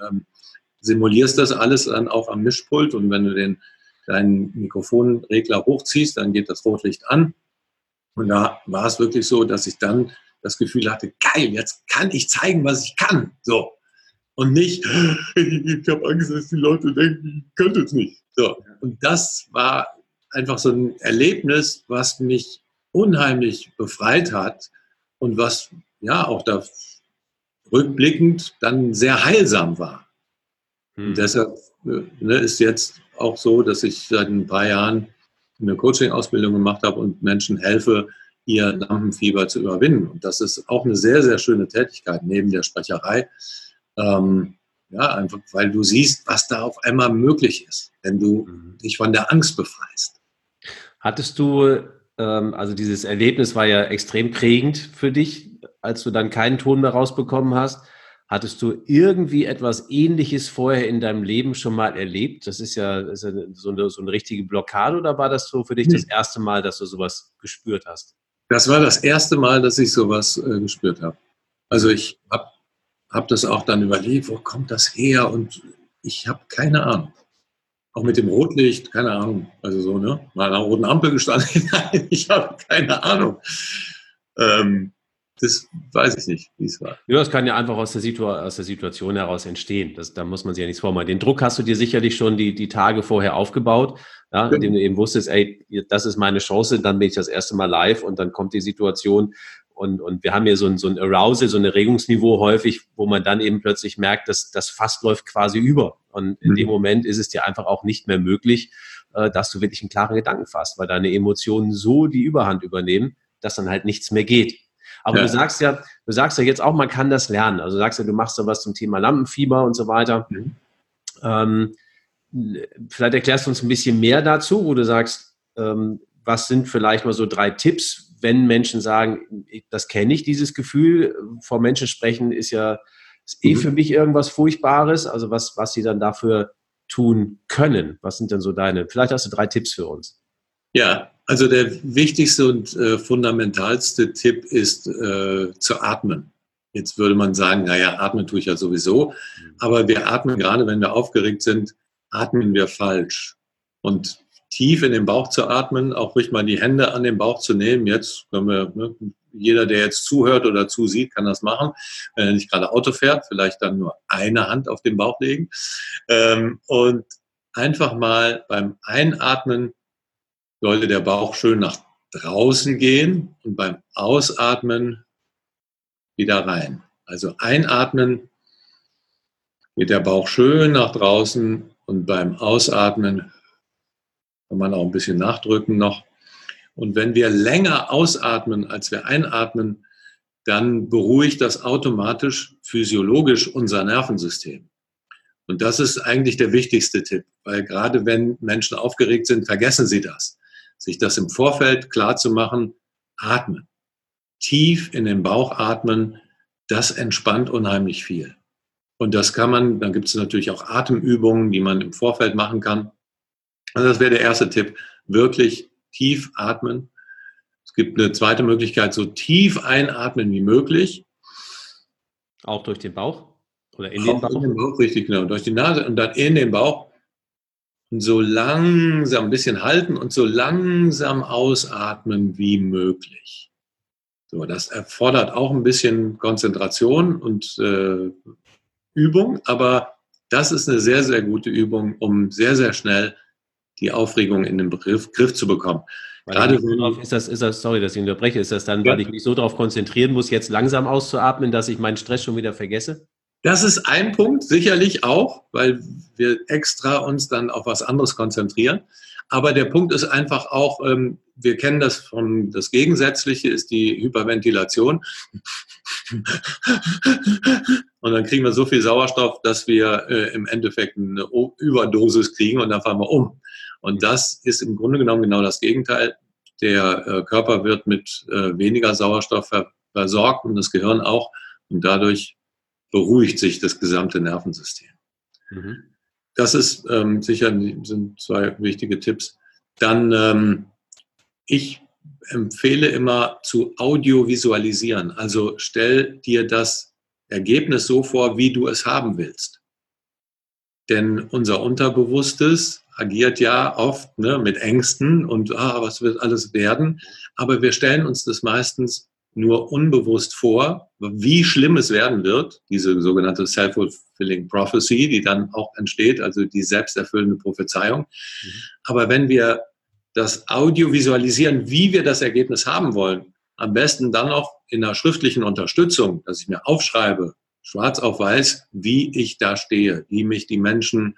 simulierst das alles dann auch am Mischpult und wenn du deinen Mikrofonregler hochziehst, dann geht das Rotlicht an. Und da war es wirklich so, dass ich dann das Gefühl hatte, geil, jetzt kann ich zeigen, was ich kann. So. Und nicht, ich habe Angst, dass die Leute denken, ich könnte es nicht. So. Und das war einfach so ein Erlebnis, was mich unheimlich befreit hat und was ja auch da rückblickend dann sehr heilsam war. Und deshalb ist jetzt auch so, dass ich seit ein paar Jahren eine Coaching-Ausbildung gemacht habe und Menschen helfe, ihr Lampenfieber zu überwinden. Und das ist auch eine sehr, sehr schöne Tätigkeit neben der Sprecherei. Einfach weil du siehst, was da auf einmal möglich ist, wenn du dich von der Angst befreist. Hattest du, also dieses Erlebnis war ja extrem prägend für dich, als du dann keinen Ton mehr rausbekommen hast. Hattest du irgendwie etwas Ähnliches vorher in deinem Leben schon mal erlebt? Das ist ja so eine richtige Blockade, oder war das so für dich das erste Mal, dass du sowas gespürt hast? Das war das erste Mal, dass ich sowas gespürt habe. Also ich habe das auch dann überlegt, wo kommt das her? Und ich habe keine Ahnung. Auch mit dem Rotlicht, keine Ahnung. Also so, ne? Mal an einer roten Ampel gestanden. Nein, ich habe keine Ahnung. Das weiß ich nicht, wie es war. Ja, das kann ja einfach aus der Situation heraus entstehen. Da muss man sich ja nichts vormachen. Den Druck hast du dir sicherlich schon die Tage vorher aufgebaut, ja, indem du eben wusstest, ey, das ist meine Chance, dann bin ich das erste Mal live und dann kommt die Situation. Und wir haben ja so ein Arousal, so ein Erregungsniveau häufig, wo man dann eben plötzlich merkt, dass das Fass läuft quasi über. Und in dem Moment ist es dir einfach auch nicht mehr möglich, dass du wirklich einen klaren Gedanken fasst, weil deine Emotionen so die Überhand übernehmen, dass dann halt nichts mehr geht. Aber du sagst ja jetzt auch, man kann das lernen. Also du sagst ja, du machst da was zum Thema Lampenfieber und so weiter. Vielleicht erklärst du uns ein bisschen mehr dazu, wo du sagst, was sind vielleicht mal so 3 Tipps, wenn Menschen sagen, das kenne ich, dieses Gefühl, vor Menschen sprechen ist für mich irgendwas Furchtbares, also was sie dann dafür tun können. Was sind denn so vielleicht hast du 3 Tipps für uns. Ja, also der wichtigste und fundamentalste Tipp ist zu atmen. Jetzt würde man sagen, naja, atmen tue ich ja sowieso, aber wir atmen, gerade wenn wir aufgeregt sind, atmen wir falsch. Und tief in den Bauch zu atmen, auch ruhig mal die Hände an den Bauch zu nehmen. Jetzt können wir, ne, jeder, der jetzt zuhört oder zusieht, kann das machen. Wenn er nicht gerade Auto fährt, vielleicht dann nur eine Hand auf den Bauch legen. Und einfach mal beim Einatmen sollte der Bauch schön nach draußen gehen und beim Ausatmen wieder rein. Also einatmen geht der Bauch schön nach draußen und beim Ausatmen kann man auch ein bisschen nachdrücken noch Und wenn wir länger ausatmen, als wir einatmen, dann beruhigt das automatisch physiologisch unser Nervensystem. Und das ist eigentlich der wichtigste Tipp, weil gerade wenn Menschen aufgeregt sind, vergessen sie das. Sich das im Vorfeld klar zu machen, atmen. Tief in den Bauch atmen, das entspannt unheimlich viel. Und das kann man, dann gibt es natürlich auch Atemübungen, die man im Vorfeld machen kann. Also das wäre der erste Tipp, wirklich tief atmen. Es gibt eine zweite Möglichkeit, so tief einatmen wie möglich. Auch durch den Bauch oder in den Bauch? In den Bauch, richtig, genau. Durch die Nase und dann in den Bauch. Und so langsam ein bisschen halten und so langsam ausatmen wie möglich. So, das erfordert auch ein bisschen Konzentration und Übung, aber das ist eine sehr, sehr gute Übung, um sehr, sehr schnell die Aufregung in den Griff zu bekommen. Gerade ist das, sorry, dass ich unterbreche, ist das dann, weil ich mich so darauf konzentrieren muss, jetzt langsam auszuatmen, dass ich meinen Stress schon wieder vergesse? Das ist ein Punkt, sicherlich auch, weil wir extra uns dann auf was anderes konzentrieren. Aber der Punkt ist einfach auch, wir kennen das das Gegensätzliche ist die Hyperventilation. Und dann kriegen wir so viel Sauerstoff, dass wir im Endeffekt eine Überdosis kriegen und dann fallen wir um. Und das ist im Grunde genommen genau das Gegenteil. Der Körper wird mit weniger Sauerstoff versorgt und das Gehirn auch. Und dadurch beruhigt sich das gesamte Nervensystem. Mhm. Das ist sind zwei wichtige Tipps. Dann, ich empfehle immer zu audiovisualisieren. Also stell dir das Ergebnis so vor, wie du es haben willst. Denn unser Unterbewusstes agiert ja oft mit Ängsten und was wird alles werden. Aber wir stellen uns das meistens nur unbewusst vor, wie schlimm es werden wird, diese sogenannte Self-Fulfilling Prophecy, die dann auch entsteht, also die selbsterfüllende Prophezeiung. Mhm. Aber wenn wir das Audio visualisieren, wie wir das Ergebnis haben wollen, am besten dann noch in einer schriftlichen Unterstützung, dass ich mir aufschreibe, schwarz auf weiß, wie ich da stehe, wie mich die Menschen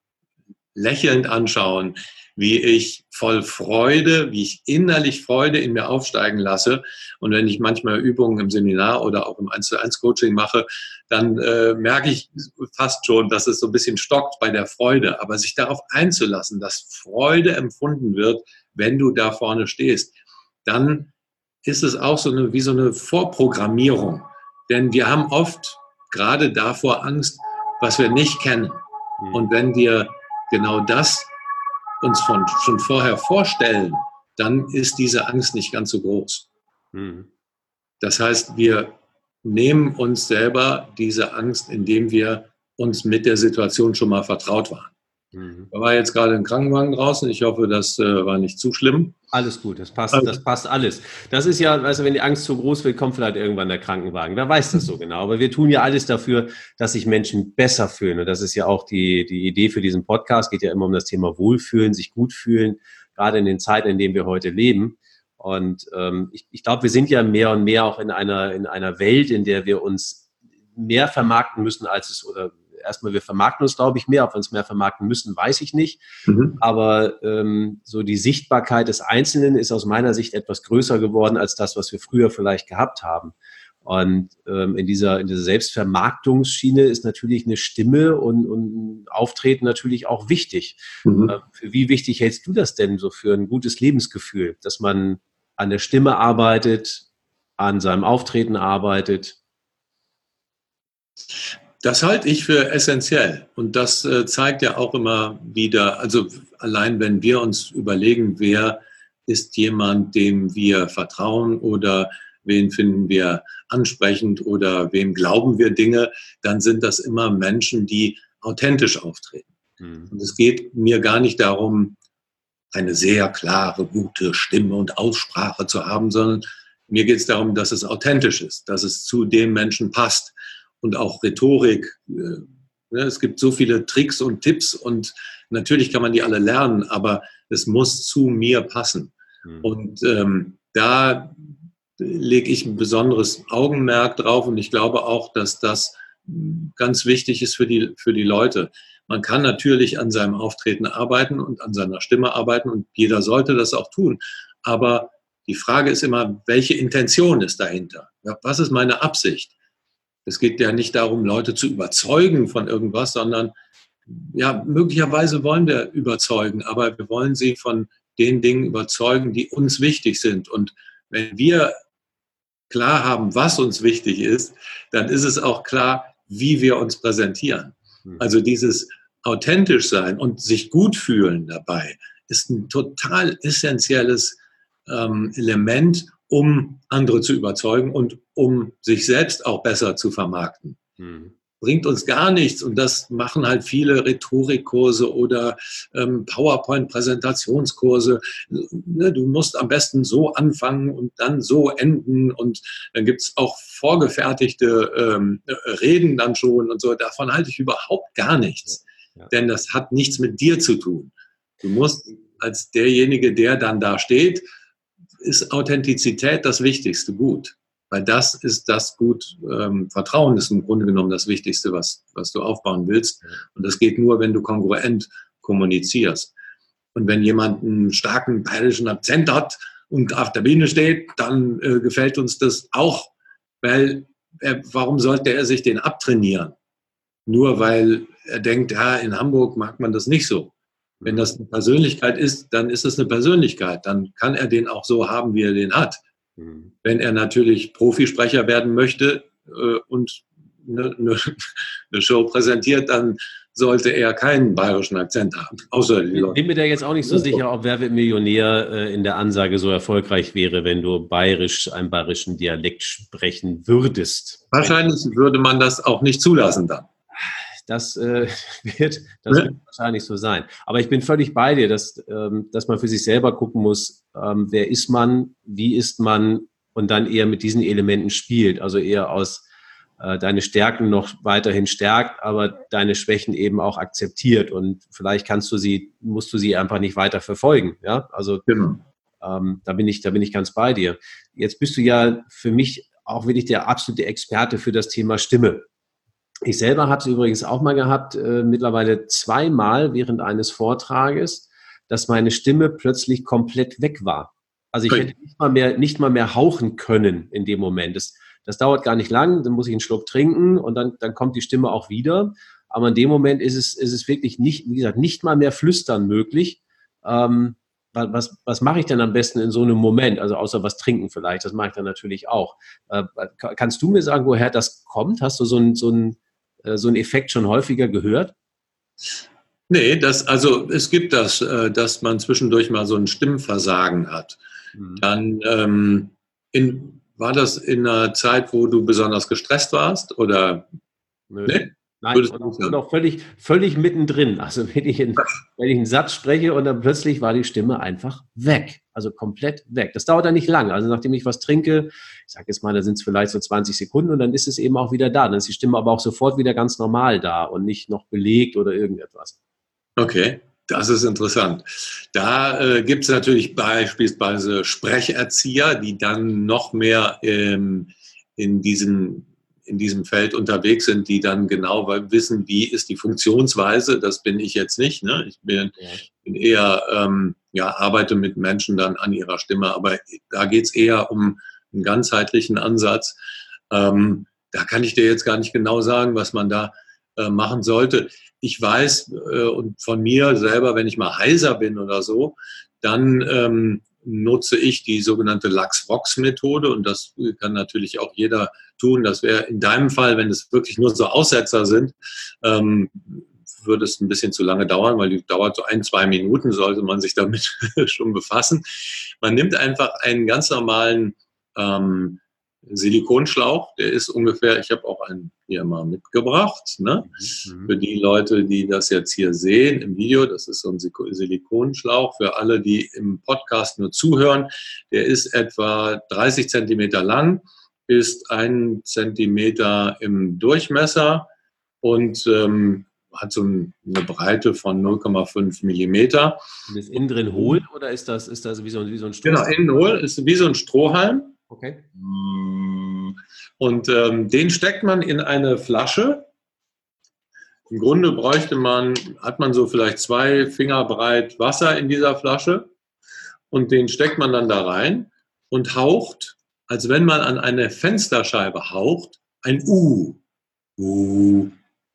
lächelnd anschauen, wie ich voll Freude, wie ich innerlich Freude in mir aufsteigen lasse. Und wenn ich manchmal Übungen im Seminar oder auch im 1:1 Coaching mache, dann merke ich fast schon, dass es so ein bisschen stockt bei der Freude. Aber sich darauf einzulassen, dass Freude empfunden wird, wenn du da vorne stehst, dann ist es auch wie so eine Vorprogrammierung. Denn wir haben oft gerade davor Angst, was wir nicht kennen. Und wenn wir genau das uns schon vorher vorstellen, dann ist diese Angst nicht ganz so groß. Mhm. Das heißt, wir nehmen uns selber diese Angst, indem wir uns mit der Situation schon mal vertraut waren. Mhm. Da war jetzt gerade ein Krankenwagen draußen. Ich hoffe, das war nicht zu schlimm. Alles gut, das passt alles. Das ist ja, weißt du, wenn die Angst zu groß wird, kommt vielleicht irgendwann der Krankenwagen. Wer weiß das so genau. Aber wir tun ja alles dafür, dass sich Menschen besser fühlen. Und das ist ja auch die Idee für diesen Podcast. Geht ja immer um das Thema Wohlfühlen, sich gut fühlen, gerade in den Zeiten, in denen wir heute leben. Und ich glaube, wir sind ja mehr und mehr auch in einer Welt, in der wir uns mehr vermarkten müssen, als es oder erstmal, wir vermarkten uns, glaube ich, mehr. Ob wir uns mehr vermarkten müssen, weiß ich nicht. Mhm. Aber so die Sichtbarkeit des Einzelnen ist aus meiner Sicht etwas größer geworden als das, was wir früher vielleicht gehabt haben. Und in dieser Selbstvermarktungsschiene ist natürlich eine Stimme und Auftreten natürlich auch wichtig. Mhm. Wie wichtig hältst du das denn so für ein gutes Lebensgefühl, dass man an der Stimme arbeitet, an seinem Auftreten arbeitet? Das halte ich für essentiell und das zeigt ja auch immer wieder, also allein wenn wir uns überlegen, wer ist jemand, dem wir vertrauen oder wen finden wir ansprechend oder wem glauben wir Dinge, dann sind das immer Menschen, die authentisch auftreten. Mhm. Und es geht mir gar nicht darum, eine sehr klare, gute Stimme und Aussprache zu haben, sondern mir geht es darum, dass es authentisch ist, dass es zu dem Menschen passt. Und auch Rhetorik. Es gibt so viele Tricks und Tipps und natürlich kann man die alle lernen, aber es muss zu mir passen. Mhm. Und da lege ich ein besonderes Augenmerk drauf und ich glaube auch, dass das ganz wichtig ist für die Leute. Man kann natürlich an seinem Auftreten arbeiten und an seiner Stimme arbeiten und jeder sollte das auch tun. Aber die Frage ist immer, welche Intention ist dahinter? Ja, was ist meine Absicht? Es geht ja nicht darum, Leute zu überzeugen von irgendwas, sondern ja, möglicherweise wollen wir überzeugen, aber wir wollen sie von den Dingen überzeugen, die uns wichtig sind. Und wenn wir klar haben, was uns wichtig ist, dann ist es auch klar, wie wir uns präsentieren. Also dieses authentisch sein und sich gut fühlen dabei ist ein total essentielles Element, um andere zu überzeugen und um sich selbst auch besser zu vermarkten. Bringt uns gar nichts, und das machen halt viele Rhetorikkurse oder PowerPoint-Präsentationskurse. Du musst am besten so anfangen und dann so enden, und dann gibt es auch vorgefertigte Reden dann schon und so. Davon halte ich überhaupt gar nichts, denn das hat nichts mit dir zu tun. Du musst als derjenige, der dann da steht, ist Authentizität das wichtigste Gut. Weil das ist das Gut, Vertrauen ist im Grunde genommen das Wichtigste, was du aufbauen willst. Und das geht nur, wenn du kongruent kommunizierst. Und wenn jemand einen starken bayerischen Akzent hat und auf der Bühne steht, dann gefällt uns das auch. Weil warum sollte er sich den abtrainieren? Nur weil er denkt, ja, in Hamburg mag man das nicht so. Wenn das eine Persönlichkeit ist, dann ist es eine Persönlichkeit. Dann kann er den auch so haben, wie er den hat. Wenn er natürlich Profisprecher werden möchte und eine Show präsentiert, dann sollte er keinen bayerischen Akzent haben. Außer die Leute. Ich bin mir da jetzt auch nicht so sicher, ob Wer wird Millionär in der Ansage so erfolgreich wäre, wenn du einen bayerischen Dialekt sprechen würdest. Wahrscheinlich würde man das auch nicht zulassen dann. Das wird wahrscheinlich so sein. Aber ich bin völlig bei dir, dass man für sich selber gucken muss, wer ist man, wie ist man, und dann eher mit diesen Elementen spielt. Also eher aus deine Stärken noch weiterhin stärkt, aber deine Schwächen eben auch akzeptiert. Und vielleicht musst du sie einfach nicht weiter verfolgen. Ja, also genau. Da bin ich ganz bei dir. Jetzt bist du ja für mich auch wirklich der absolute Experte für das Thema Stimme. Ich selber hatte übrigens auch mal gehabt, mittlerweile 2-mal während eines Vortrages, dass meine Stimme plötzlich komplett weg war. Also ich hätte nicht mal mehr hauchen können in dem Moment. Das dauert gar nicht lang, dann muss ich einen Schluck trinken und dann kommt die Stimme auch wieder. Aber in dem Moment ist es wirklich nicht, wie gesagt, nicht mal mehr flüstern möglich. Was mache ich denn am besten in so einem Moment? Also außer was trinken vielleicht, das mache ich dann natürlich auch. Kannst du mir sagen, woher das kommt? Hast du so einen Effekt schon häufiger gehört? Nee, es gibt das, dass man zwischendurch mal so ein Stimmversagen hat. Dann war das in einer Zeit, wo du besonders gestresst warst, oder? Nö. Nee? Nein, und auch völlig mittendrin. Also wenn ich einen Satz spreche und dann plötzlich war die Stimme einfach weg. Also komplett weg. Das dauert dann nicht lange. Also nachdem ich was trinke, ich sage jetzt mal, da sind es vielleicht so 20 Sekunden und dann ist es eben auch wieder da. Dann ist die Stimme aber auch sofort wieder ganz normal da und nicht noch belegt oder irgendetwas. Okay, das ist interessant. Da gibt es natürlich beispielsweise Sprecherzieher, die dann noch mehr in diesem Feld unterwegs sind, die dann genau wissen, wie ist die Funktionsweise. Das bin ich jetzt nicht. Ne? Ich bin eher, arbeite mit Menschen dann an ihrer Stimme, aber da geht es eher um einen ganzheitlichen Ansatz. Da kann ich dir jetzt gar nicht genau sagen, was man da machen sollte. Ich weiß und von mir selber, wenn ich mal heiser bin oder so, dann nutze ich die sogenannte Lachs-Vox-Methode, und das kann natürlich auch jeder tun. Das wäre in deinem Fall, wenn es wirklich nur so Aussetzer sind, würde es ein bisschen zu lange dauern, weil die dauert so 1-2 Minuten, sollte man sich damit schon befassen. Man nimmt einfach einen ganz normalen Silikonschlauch, der ist ungefähr, ich habe auch einen hier mal mitgebracht, ne? Für die Leute, die das jetzt hier sehen im Video, das ist so ein Silikonschlauch. Für alle, die im Podcast nur zuhören, der ist etwa 30 Zentimeter lang, ist 1 Zentimeter im Durchmesser und hat so eine Breite von 0,5 Millimeter. Und ist innen drin hohl oder ist das wie so ein Strohhalm? Genau, innen hohl, ist wie so ein Strohhalm. Okay. Und den steckt man in eine Flasche. Im Grunde hat man so vielleicht 2 Finger breit Wasser in dieser Flasche. und den steckt man dann da rein und haucht, als wenn man an eine Fensterscheibe haucht, ein U. Und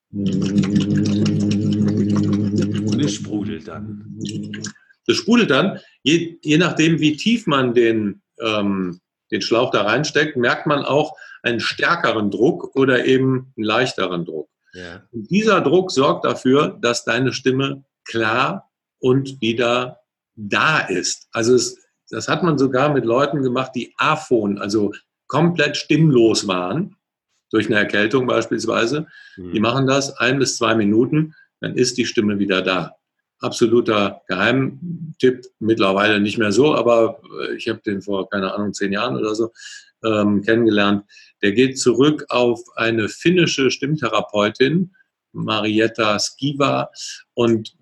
es sprudelt dann. Das sprudelt dann, je nachdem, wie tief man den Schlauch da reinsteckt, merkt man auch einen stärkeren Druck oder eben einen leichteren Druck. Ja. Und dieser Druck sorgt dafür, dass deine Stimme klar und wieder da ist. Also das hat man sogar mit Leuten gemacht, die aphon, also komplett stimmlos waren, durch eine Erkältung beispielsweise. Die machen das 1 bis 2 Minuten, dann ist die Stimme wieder da. Absoluter Geheimtipp, mittlerweile nicht mehr so, aber ich habe den vor, keine Ahnung, 10 Jahren oder so kennengelernt. Der geht zurück auf eine finnische Stimmtherapeutin, Marietta Shiva, und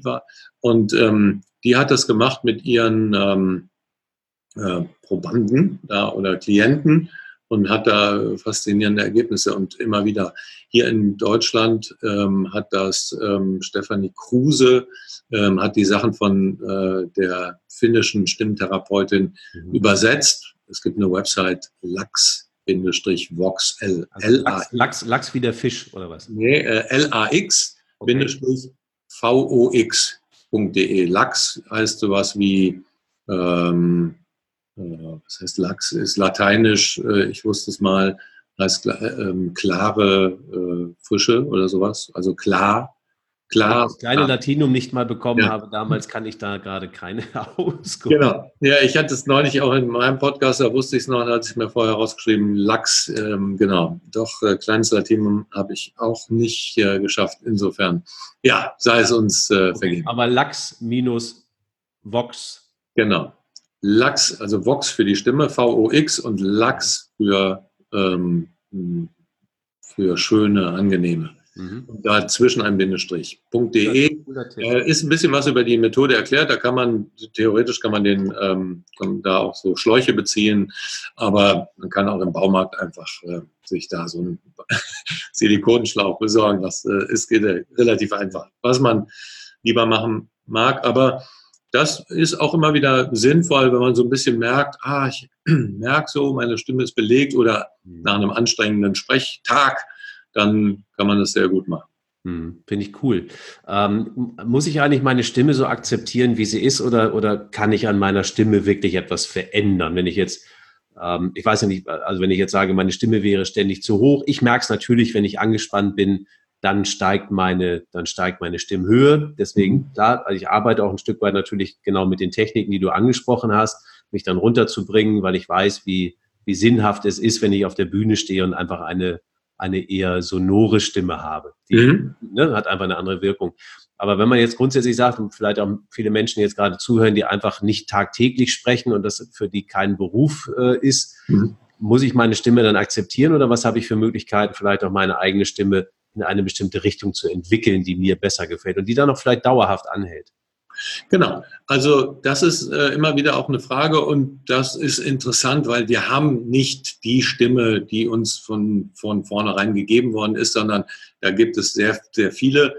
die hat das gemacht mit ihren Probanden oder Klienten und hat da faszinierende Ergebnisse und immer wieder. Hier in Deutschland hat das Stefanie Kruse, hat die Sachen von der finnischen Stimmtherapeutin übersetzt. Es gibt eine Website Lachs-Vox, Lachs wie der Fisch, oder was? Nee, LAX-Vox.de. Lachs heißt sowas wie was heißt Lachs? Ist lateinisch, ich wusste es mal, heißt klare Frische oder sowas. Also klar. Wenn ich das kleine Latinum nicht mal bekommen habe, damals kann ich da gerade keine Auskunft. Genau. Ja, ich hatte es neulich auch in meinem Podcast, da wusste ich es noch, da hatte ich mir vorher rausgeschrieben, Lachs, genau. Doch, kleines Latinum habe ich auch nicht geschafft. Insofern, ja, sei es uns vergeben. Aber Lachs minus Vox. Genau. Lachs, also Vox für die Stimme, VOX, und Lachs für schöne, angenehme. Und dazwischen ein Bindestrich. .de ist ein bisschen was über die Methode erklärt. Da kann man, theoretisch kann man da auch so Schläuche beziehen, aber man kann auch im Baumarkt einfach sich da so einen Silikonschlauch besorgen. Das geht relativ einfach, was man lieber machen mag. Aber das ist auch immer wieder sinnvoll, wenn man so ein bisschen merkt, ich merke so, meine Stimme ist belegt, oder nach einem anstrengenden Sprechtag, dann kann man das sehr gut machen. Finde ich cool. Muss ich eigentlich meine Stimme so akzeptieren, wie sie ist, oder kann ich an meiner Stimme wirklich etwas verändern? Wenn ich jetzt, ich weiß ja nicht, also wenn ich jetzt sage, meine Stimme wäre ständig zu hoch, ich merke es natürlich, wenn ich angespannt bin, dann steigt meine Stimmhöhe. Deswegen, klar, also ich arbeite auch ein Stück weit natürlich genau mit den Techniken, die du angesprochen hast, mich dann runterzubringen, weil ich weiß, wie sinnhaft es ist, wenn ich auf der Bühne stehe und einfach eine eher sonore Stimme habe. Die hat einfach eine andere Wirkung. Aber wenn man jetzt grundsätzlich sagt, und vielleicht auch viele Menschen jetzt gerade zuhören, die einfach nicht tagtäglich sprechen und das für die kein Beruf ist, muss ich meine Stimme dann akzeptieren, oder was habe ich für Möglichkeiten, vielleicht auch meine eigene Stimme in eine bestimmte Richtung zu entwickeln, die mir besser gefällt und die dann auch vielleicht dauerhaft anhält? Genau, also das ist immer wieder auch eine Frage, und das ist interessant, weil wir haben nicht die Stimme, die uns von vornherein gegeben worden ist, sondern da gibt es sehr, sehr viele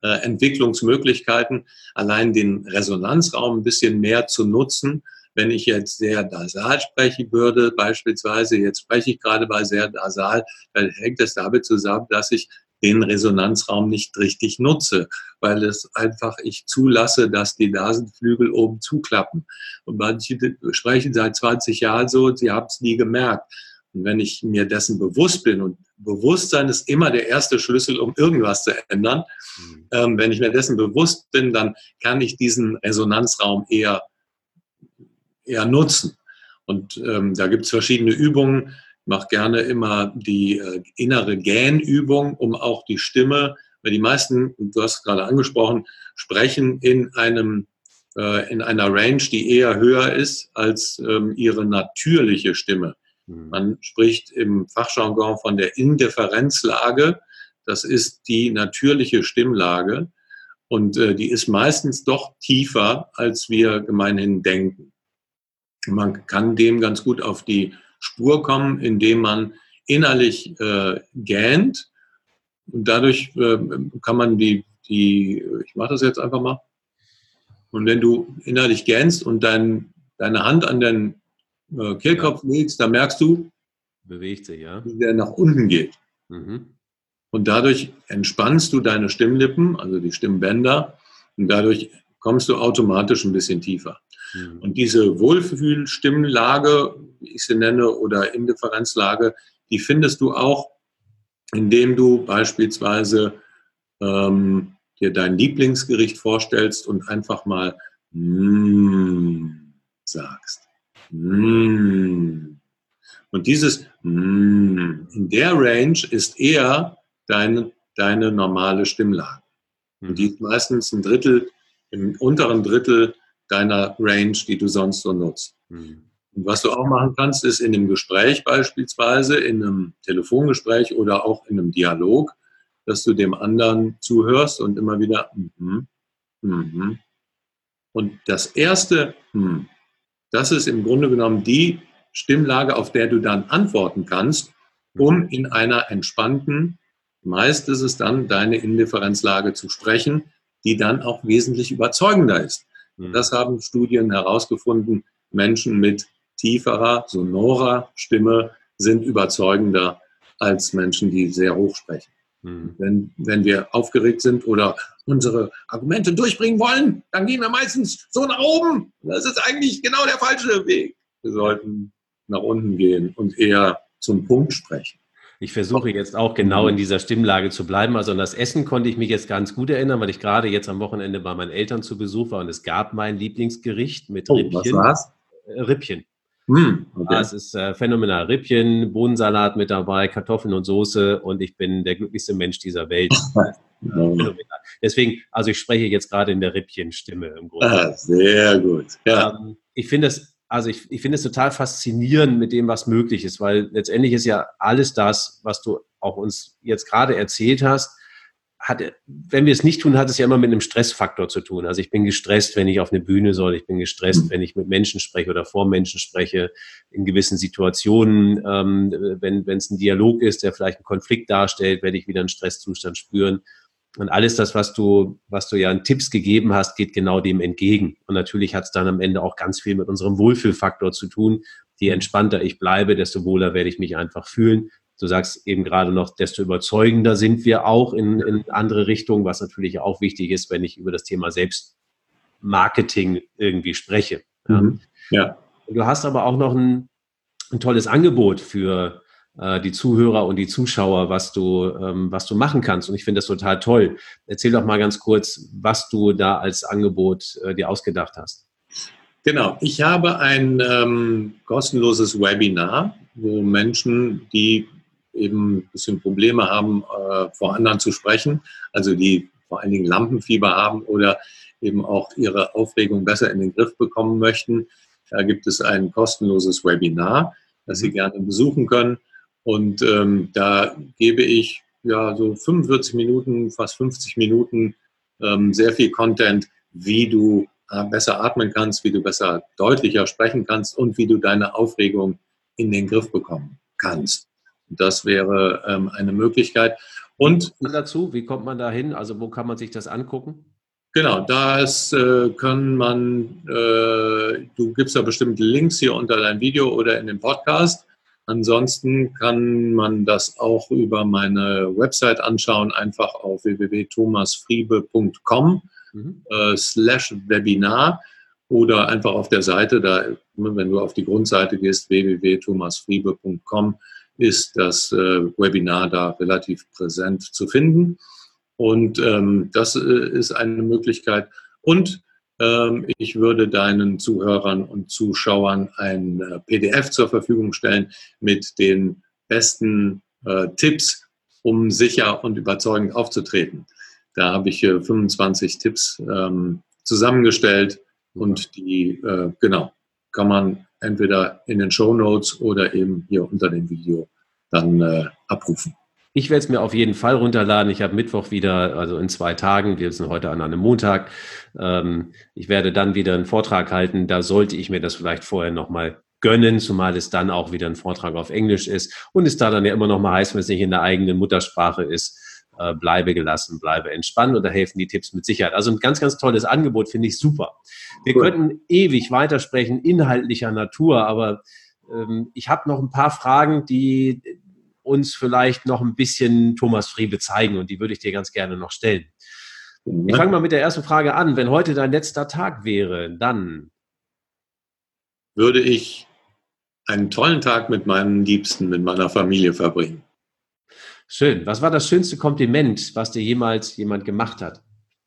Entwicklungsmöglichkeiten, allein den Resonanzraum ein bisschen mehr zu nutzen. Wenn ich jetzt sehr nasal sprechen würde, beispielsweise, jetzt spreche ich gerade bei sehr nasal, dann hängt es damit zusammen, dass ich den Resonanzraum nicht richtig nutze, weil es einfach ich zulasse, dass die Nasenflügel oben zuklappen. Und manche sprechen seit 20 Jahren so, sie haben es nie gemerkt. Und wenn ich mir dessen bewusst bin, und Bewusstsein ist immer der erste Schlüssel, um irgendwas zu ändern, wenn ich mir dessen bewusst bin, dann kann ich diesen Resonanzraum eher nutzen. Und da gibt es verschiedene Übungen. Ich mache gerne immer die innere Gähnübung, um auch die Stimme, weil die meisten, du hast es gerade angesprochen, sprechen in einer Range, die eher höher ist als ihre natürliche Stimme. Man spricht im Fachjargon von der Indifferenzlage. Das ist die natürliche Stimmlage, und die ist meistens doch tiefer, als wir gemeinhin denken. Man kann dem ganz gut auf die Spur kommen, indem man innerlich gähnt, und dadurch kann man ich mache das jetzt einfach mal, und wenn du innerlich gähnst und dein deine Hand an den Kehlkopf legst, da merkst du, bewegt sich, ja, wie der nach unten geht. Mhm. Und dadurch entspannst du deine Stimmlippen, also die Stimmbänder, und dadurch kommst du automatisch ein bisschen tiefer. Mhm. Und diese Wohlfühlstimmlage, wie ich sie nenne, oder Indifferenzlage, die findest du auch, indem du beispielsweise dir dein Lieblingsgericht vorstellst und einfach mal sagst. Und dieses in der Range ist eher deine normale Stimmlage. Und die ist meistens ein Drittel, im unteren Drittel deiner Range, die du sonst so nutzt. Und was du auch machen kannst, ist in einem Gespräch beispielsweise, in einem Telefongespräch oder auch in einem Dialog, dass du dem anderen zuhörst und immer wieder Und das erste das ist im Grunde genommen die Stimmlage, auf der du dann antworten kannst, um in einer entspannten, meist ist es dann deine Indifferenzlage zu sprechen, die dann auch wesentlich überzeugender ist. Das haben Studien herausgefunden. Menschen mit tieferer, sonorer Stimme sind überzeugender als Menschen, die sehr hoch sprechen. Wenn wir aufgeregt sind oder unsere Argumente durchbringen wollen, dann gehen wir meistens so nach oben. Das ist eigentlich genau der falsche Weg. Wir sollten nach unten gehen und eher zum Punkt sprechen. Ich versuche jetzt auch genau in dieser Stimmlage zu bleiben. Also an das Essen konnte ich mich jetzt ganz gut erinnern, weil ich gerade jetzt am Wochenende bei meinen Eltern zu Besuch war und es gab mein Lieblingsgericht mit Rippchen. Was war's? Rippchen. Okay. Ja, es ist phänomenal. Rippchen, Bohnensalat mit dabei, Kartoffeln und Soße und ich bin der glücklichste Mensch dieser Welt. Deswegen, also ich spreche jetzt gerade in der Rippchen-Stimme im Grunde. Sehr gut. Ja. Ich finde es total faszinierend mit dem, was möglich ist, weil letztendlich ist ja alles das, was du auch uns jetzt gerade erzählt hast, wenn wir es nicht tun, hat es ja immer mit einem Stressfaktor zu tun. Also ich bin gestresst, wenn ich auf eine Bühne soll. Ich bin gestresst, wenn ich mit Menschen spreche oder vor Menschen spreche, in gewissen Situationen. Wenn es ein Dialog ist, der vielleicht einen Konflikt darstellt, werde ich wieder einen Stresszustand spüren. Und alles das, was du ja an Tipps gegeben hast, geht genau dem entgegen. Und natürlich hat es dann am Ende auch ganz viel mit unserem Wohlfühlfaktor zu tun. Je entspannter ich bleibe, desto wohler werde ich mich einfach fühlen. Du sagst eben gerade noch, desto überzeugender sind wir auch in andere Richtungen, was natürlich auch wichtig ist, wenn ich über das Thema Selbstmarketing irgendwie spreche. Ja. Du hast aber auch noch ein tolles Angebot für die Zuhörer und die Zuschauer, was du machen kannst. Und ich finde das total toll. Erzähl doch mal ganz kurz, was du da als Angebot dir ausgedacht hast. Genau. Ich habe ein kostenloses Webinar, wo Menschen, die eben ein bisschen Probleme haben, vor anderen zu sprechen, also die vor allen Dingen Lampenfieber haben oder eben auch ihre Aufregung besser in den Griff bekommen möchten. Da gibt es ein kostenloses Webinar, das Sie gerne besuchen können. Und da gebe ich ja so 45 Minuten, fast 50 Minuten sehr viel Content, wie du besser atmen kannst, wie du besser deutlicher sprechen kannst und wie du deine Aufregung in den Griff bekommen kannst. Das wäre eine Möglichkeit. Und wie kommt man da hin? Also wo kann man sich das angucken? Genau, das kann man, du gibst da bestimmte Links hier unter deinem Video oder in dem Podcast. Ansonsten kann man das auch über meine Website anschauen, einfach auf www.thomasfriebe.com/Webinar oder einfach auf der Seite, da, wenn du auf die Grundseite gehst, www.thomasfriebe.com, ist das Webinar da relativ präsent zu finden. Und das ist eine Möglichkeit. Und ich würde deinen Zuhörern und Zuschauern ein PDF zur Verfügung stellen mit den besten Tipps, um sicher und überzeugend aufzutreten. Da habe ich 25 Tipps zusammengestellt und die, kann man entweder in den Shownotes oder eben hier unter dem Video dann abrufen. Ich werde es mir auf jeden Fall runterladen. Ich habe Mittwoch wieder, also in 2 Tagen, wir sind heute an einem Montag. Ich werde dann wieder einen Vortrag halten. Da sollte ich mir das vielleicht vorher nochmal gönnen, zumal es dann auch wieder ein Vortrag auf Englisch ist und es da dann ja immer noch mal heißt, wenn es nicht in der eigenen Muttersprache ist. bleibe gelassen, bleibe entspannt und da helfen die Tipps mit Sicherheit. Also ein ganz, ganz tolles Angebot, finde ich super. Wir könnten ewig weitersprechen, inhaltlicher Natur, aber ich habe noch ein paar Fragen, die uns vielleicht noch ein bisschen Thomas Friebe zeigen und die würde ich dir ganz gerne noch stellen. Ich fange mal mit der ersten Frage an. Wenn heute dein letzter Tag wäre, dann würde ich einen tollen Tag mit meinen Liebsten, mit meiner Familie verbringen. Schön. Was war das schönste Kompliment, was dir jemals jemand gemacht hat?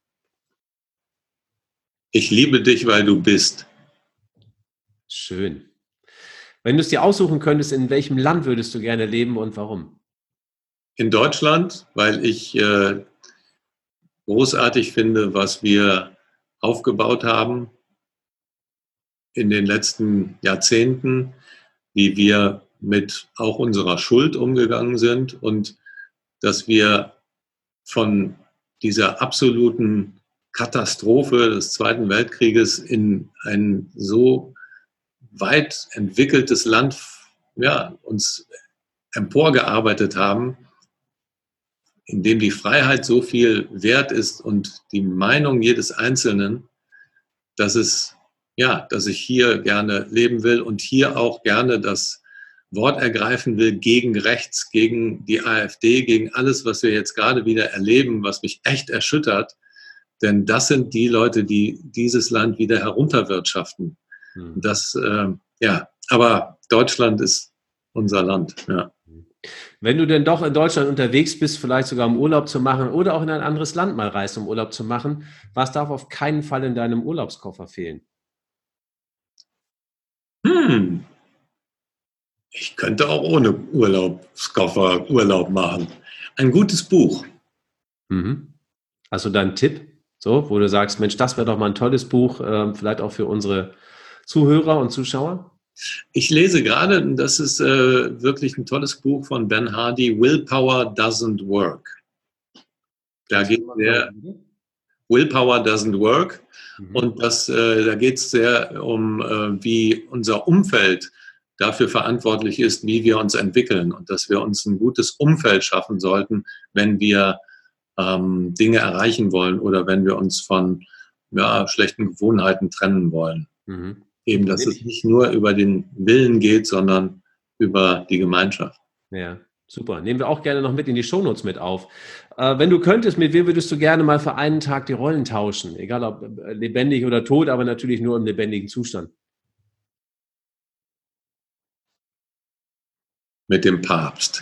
Ich liebe dich, weil du bist. Schön. Wenn du es dir aussuchen könntest, in welchem Land würdest du gerne leben und warum? In Deutschland, weil ich großartig finde, was wir aufgebaut haben in den letzten Jahrzehnten, wie wir mit auch unserer Schuld umgegangen sind und dass wir von dieser absoluten Katastrophe des Zweiten Weltkrieges in ein so weit entwickeltes Land uns emporgearbeitet haben, in dem die Freiheit so viel wert ist und die Meinung jedes Einzelnen, dass ich hier gerne leben will und hier auch gerne das Wort ergreifen will gegen rechts, gegen die AfD, gegen alles, was wir jetzt gerade wieder erleben, was mich echt erschüttert. Denn das sind die Leute, die dieses Land wieder herunterwirtschaften. Das, aber Deutschland ist unser Land. Ja. Wenn du denn doch in Deutschland unterwegs bist, vielleicht sogar um Urlaub zu machen oder auch in ein anderes Land mal reist, um Urlaub zu machen, was darf auf keinen Fall in deinem Urlaubskoffer fehlen? Ich könnte auch ohne Urlaubskoffer Urlaub machen. Ein gutes Buch. Hast du da einen Tipp, so, wo du sagst, Mensch, das wäre doch mal ein tolles Buch, vielleicht auch für unsere Zuhörer und Zuschauer? Ich lese gerade, und das ist wirklich ein tolles Buch von Ben Hardy, Willpower Doesn't Work. Da geht der Willpower Doesn't Work. Und da geht es sehr um, wie unser Umfeld dafür verantwortlich ist, wie wir uns entwickeln und dass wir uns ein gutes Umfeld schaffen sollten, wenn wir Dinge erreichen wollen oder wenn wir uns von schlechten Gewohnheiten trennen wollen. Eben, dass es nicht nur über den Willen geht, sondern über die Gemeinschaft. Ja, super. Nehmen wir auch gerne noch mit in die Shownotes mit auf. Wenn du könntest, mit wem würdest du gerne mal für einen Tag die Rollen tauschen? Egal ob lebendig oder tot, aber natürlich nur im lebendigen Zustand. Mit dem Papst.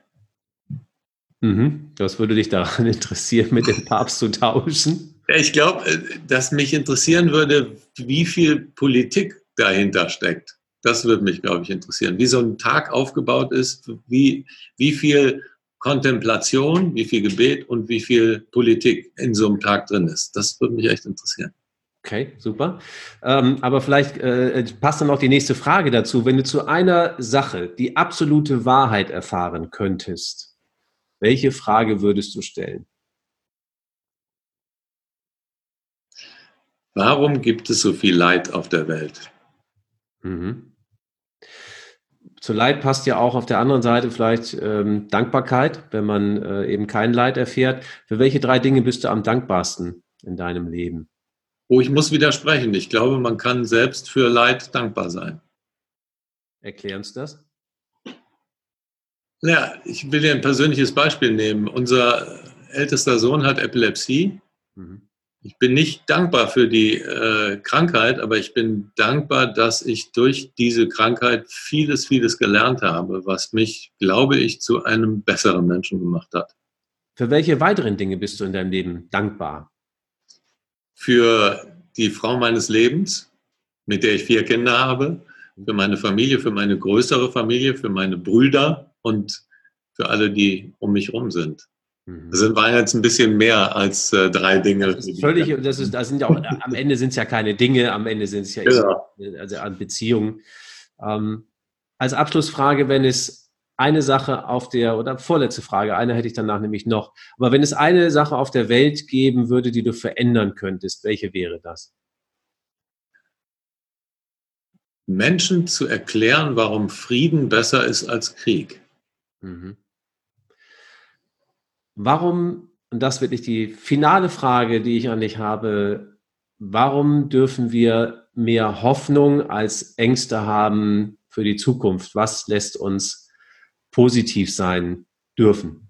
Was würde dich daran interessieren, mit dem Papst zu tauschen? Ich glaube, dass mich interessieren würde, wie viel Politik dahinter steckt. Das würde mich, glaube ich, interessieren. Wie so ein Tag aufgebaut ist, wie viel Kontemplation, wie viel Gebet und wie viel Politik in so einem Tag drin ist. Das würde mich echt interessieren. Okay, super. Aber vielleicht passt dann auch die nächste Frage dazu. Wenn du zu einer Sache die absolute Wahrheit erfahren könntest, welche Frage würdest du stellen? Warum gibt es so viel Leid auf der Welt? Zu Leid passt ja auch auf der anderen Seite vielleicht Dankbarkeit, wenn man eben kein Leid erfährt. Für welche 3 Dinge bist du am dankbarsten in deinem Leben? Oh, ich muss widersprechen. Ich glaube, man kann selbst für Leid dankbar sein. Erklär uns das. Ja, ich will dir ein persönliches Beispiel nehmen. Unser ältester Sohn hat Epilepsie. Ich bin nicht dankbar für die Krankheit, aber ich bin dankbar, dass ich durch diese Krankheit vieles gelernt habe, was mich, glaube ich, zu einem besseren Menschen gemacht hat. Für welche weiteren Dinge bist du in deinem Leben dankbar? Für die Frau meines Lebens, mit der ich 4 Kinder habe, für meine Familie, für meine größere Familie, für meine Brüder und für alle, die um mich herum sind. Das waren jetzt ein bisschen mehr als 3 Dinge. Das ist völlig, sind ja auch, am Ende sind es ja keine Dinge, am Ende sind es ja also an Beziehungen. Als Abschlussfrage, wenn es eine Sache oder vorletzte Frage, eine hätte ich danach nämlich noch, aber wenn es eine Sache auf der Welt geben würde, die du verändern könntest, welche wäre das? Menschen zu erklären, warum Frieden besser ist als Krieg. warum, und das ist wirklich die finale Frage, die ich an dich habe, warum dürfen wir mehr Hoffnung als Ängste haben für die Zukunft? Was lässt uns positiv sein dürfen?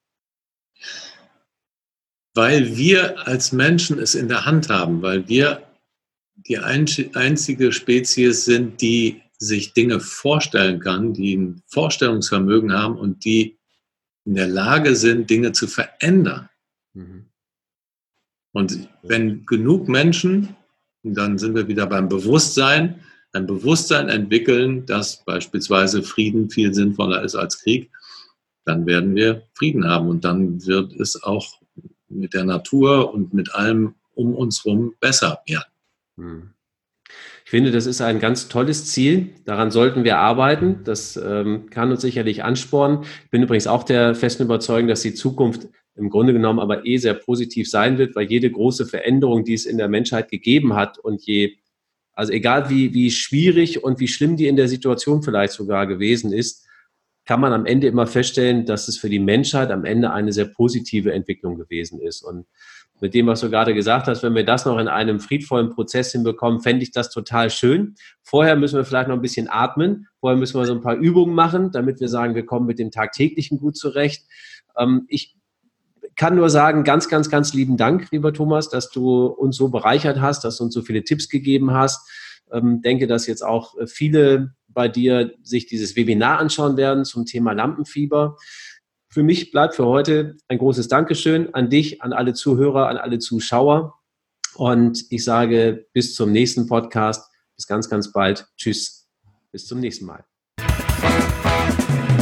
Weil wir als Menschen es in der Hand haben, weil wir die einzige Spezies sind, die sich Dinge vorstellen kann, die ein Vorstellungsvermögen haben und die in der Lage sind, Dinge zu verändern. Mhm. Und wenn genug Menschen, dann sind wir wieder beim Bewusstsein, ein Bewusstsein entwickeln, dass beispielsweise Frieden viel sinnvoller ist als Krieg, dann werden wir Frieden haben und dann wird es auch mit der Natur und mit allem um uns herum besser werden. Ich finde, das ist ein ganz tolles Ziel. Daran sollten wir arbeiten. Das kann uns sicherlich anspornen. Ich bin übrigens auch der festen Überzeugung, dass die Zukunft im Grunde genommen aber sehr positiv sein wird, weil jede große Veränderung, die es in der Menschheit gegeben hat und also egal wie schwierig und wie schlimm die in der Situation vielleicht sogar gewesen ist, kann man am Ende immer feststellen, dass es für die Menschheit am Ende eine sehr positive Entwicklung gewesen ist. Und mit dem, was du gerade gesagt hast, wenn wir das noch in einem friedvollen Prozess hinbekommen, fände ich das total schön. Vorher müssen wir vielleicht noch ein bisschen atmen. Vorher müssen wir so ein paar Übungen machen, damit wir sagen, wir kommen mit dem Tagtäglichen gut zurecht. Ich kann nur sagen, ganz, ganz, ganz lieben Dank, lieber Thomas, dass du uns so bereichert hast, dass du uns so viele Tipps gegeben hast. Denke, dass jetzt auch viele bei dir sich dieses Webinar anschauen werden zum Thema Lampenfieber. Für mich bleibt für heute ein großes Dankeschön an dich, an alle Zuhörer, an alle Zuschauer. Und ich sage bis zum nächsten Podcast. Bis ganz, ganz bald. Tschüss. Bis zum nächsten Mal.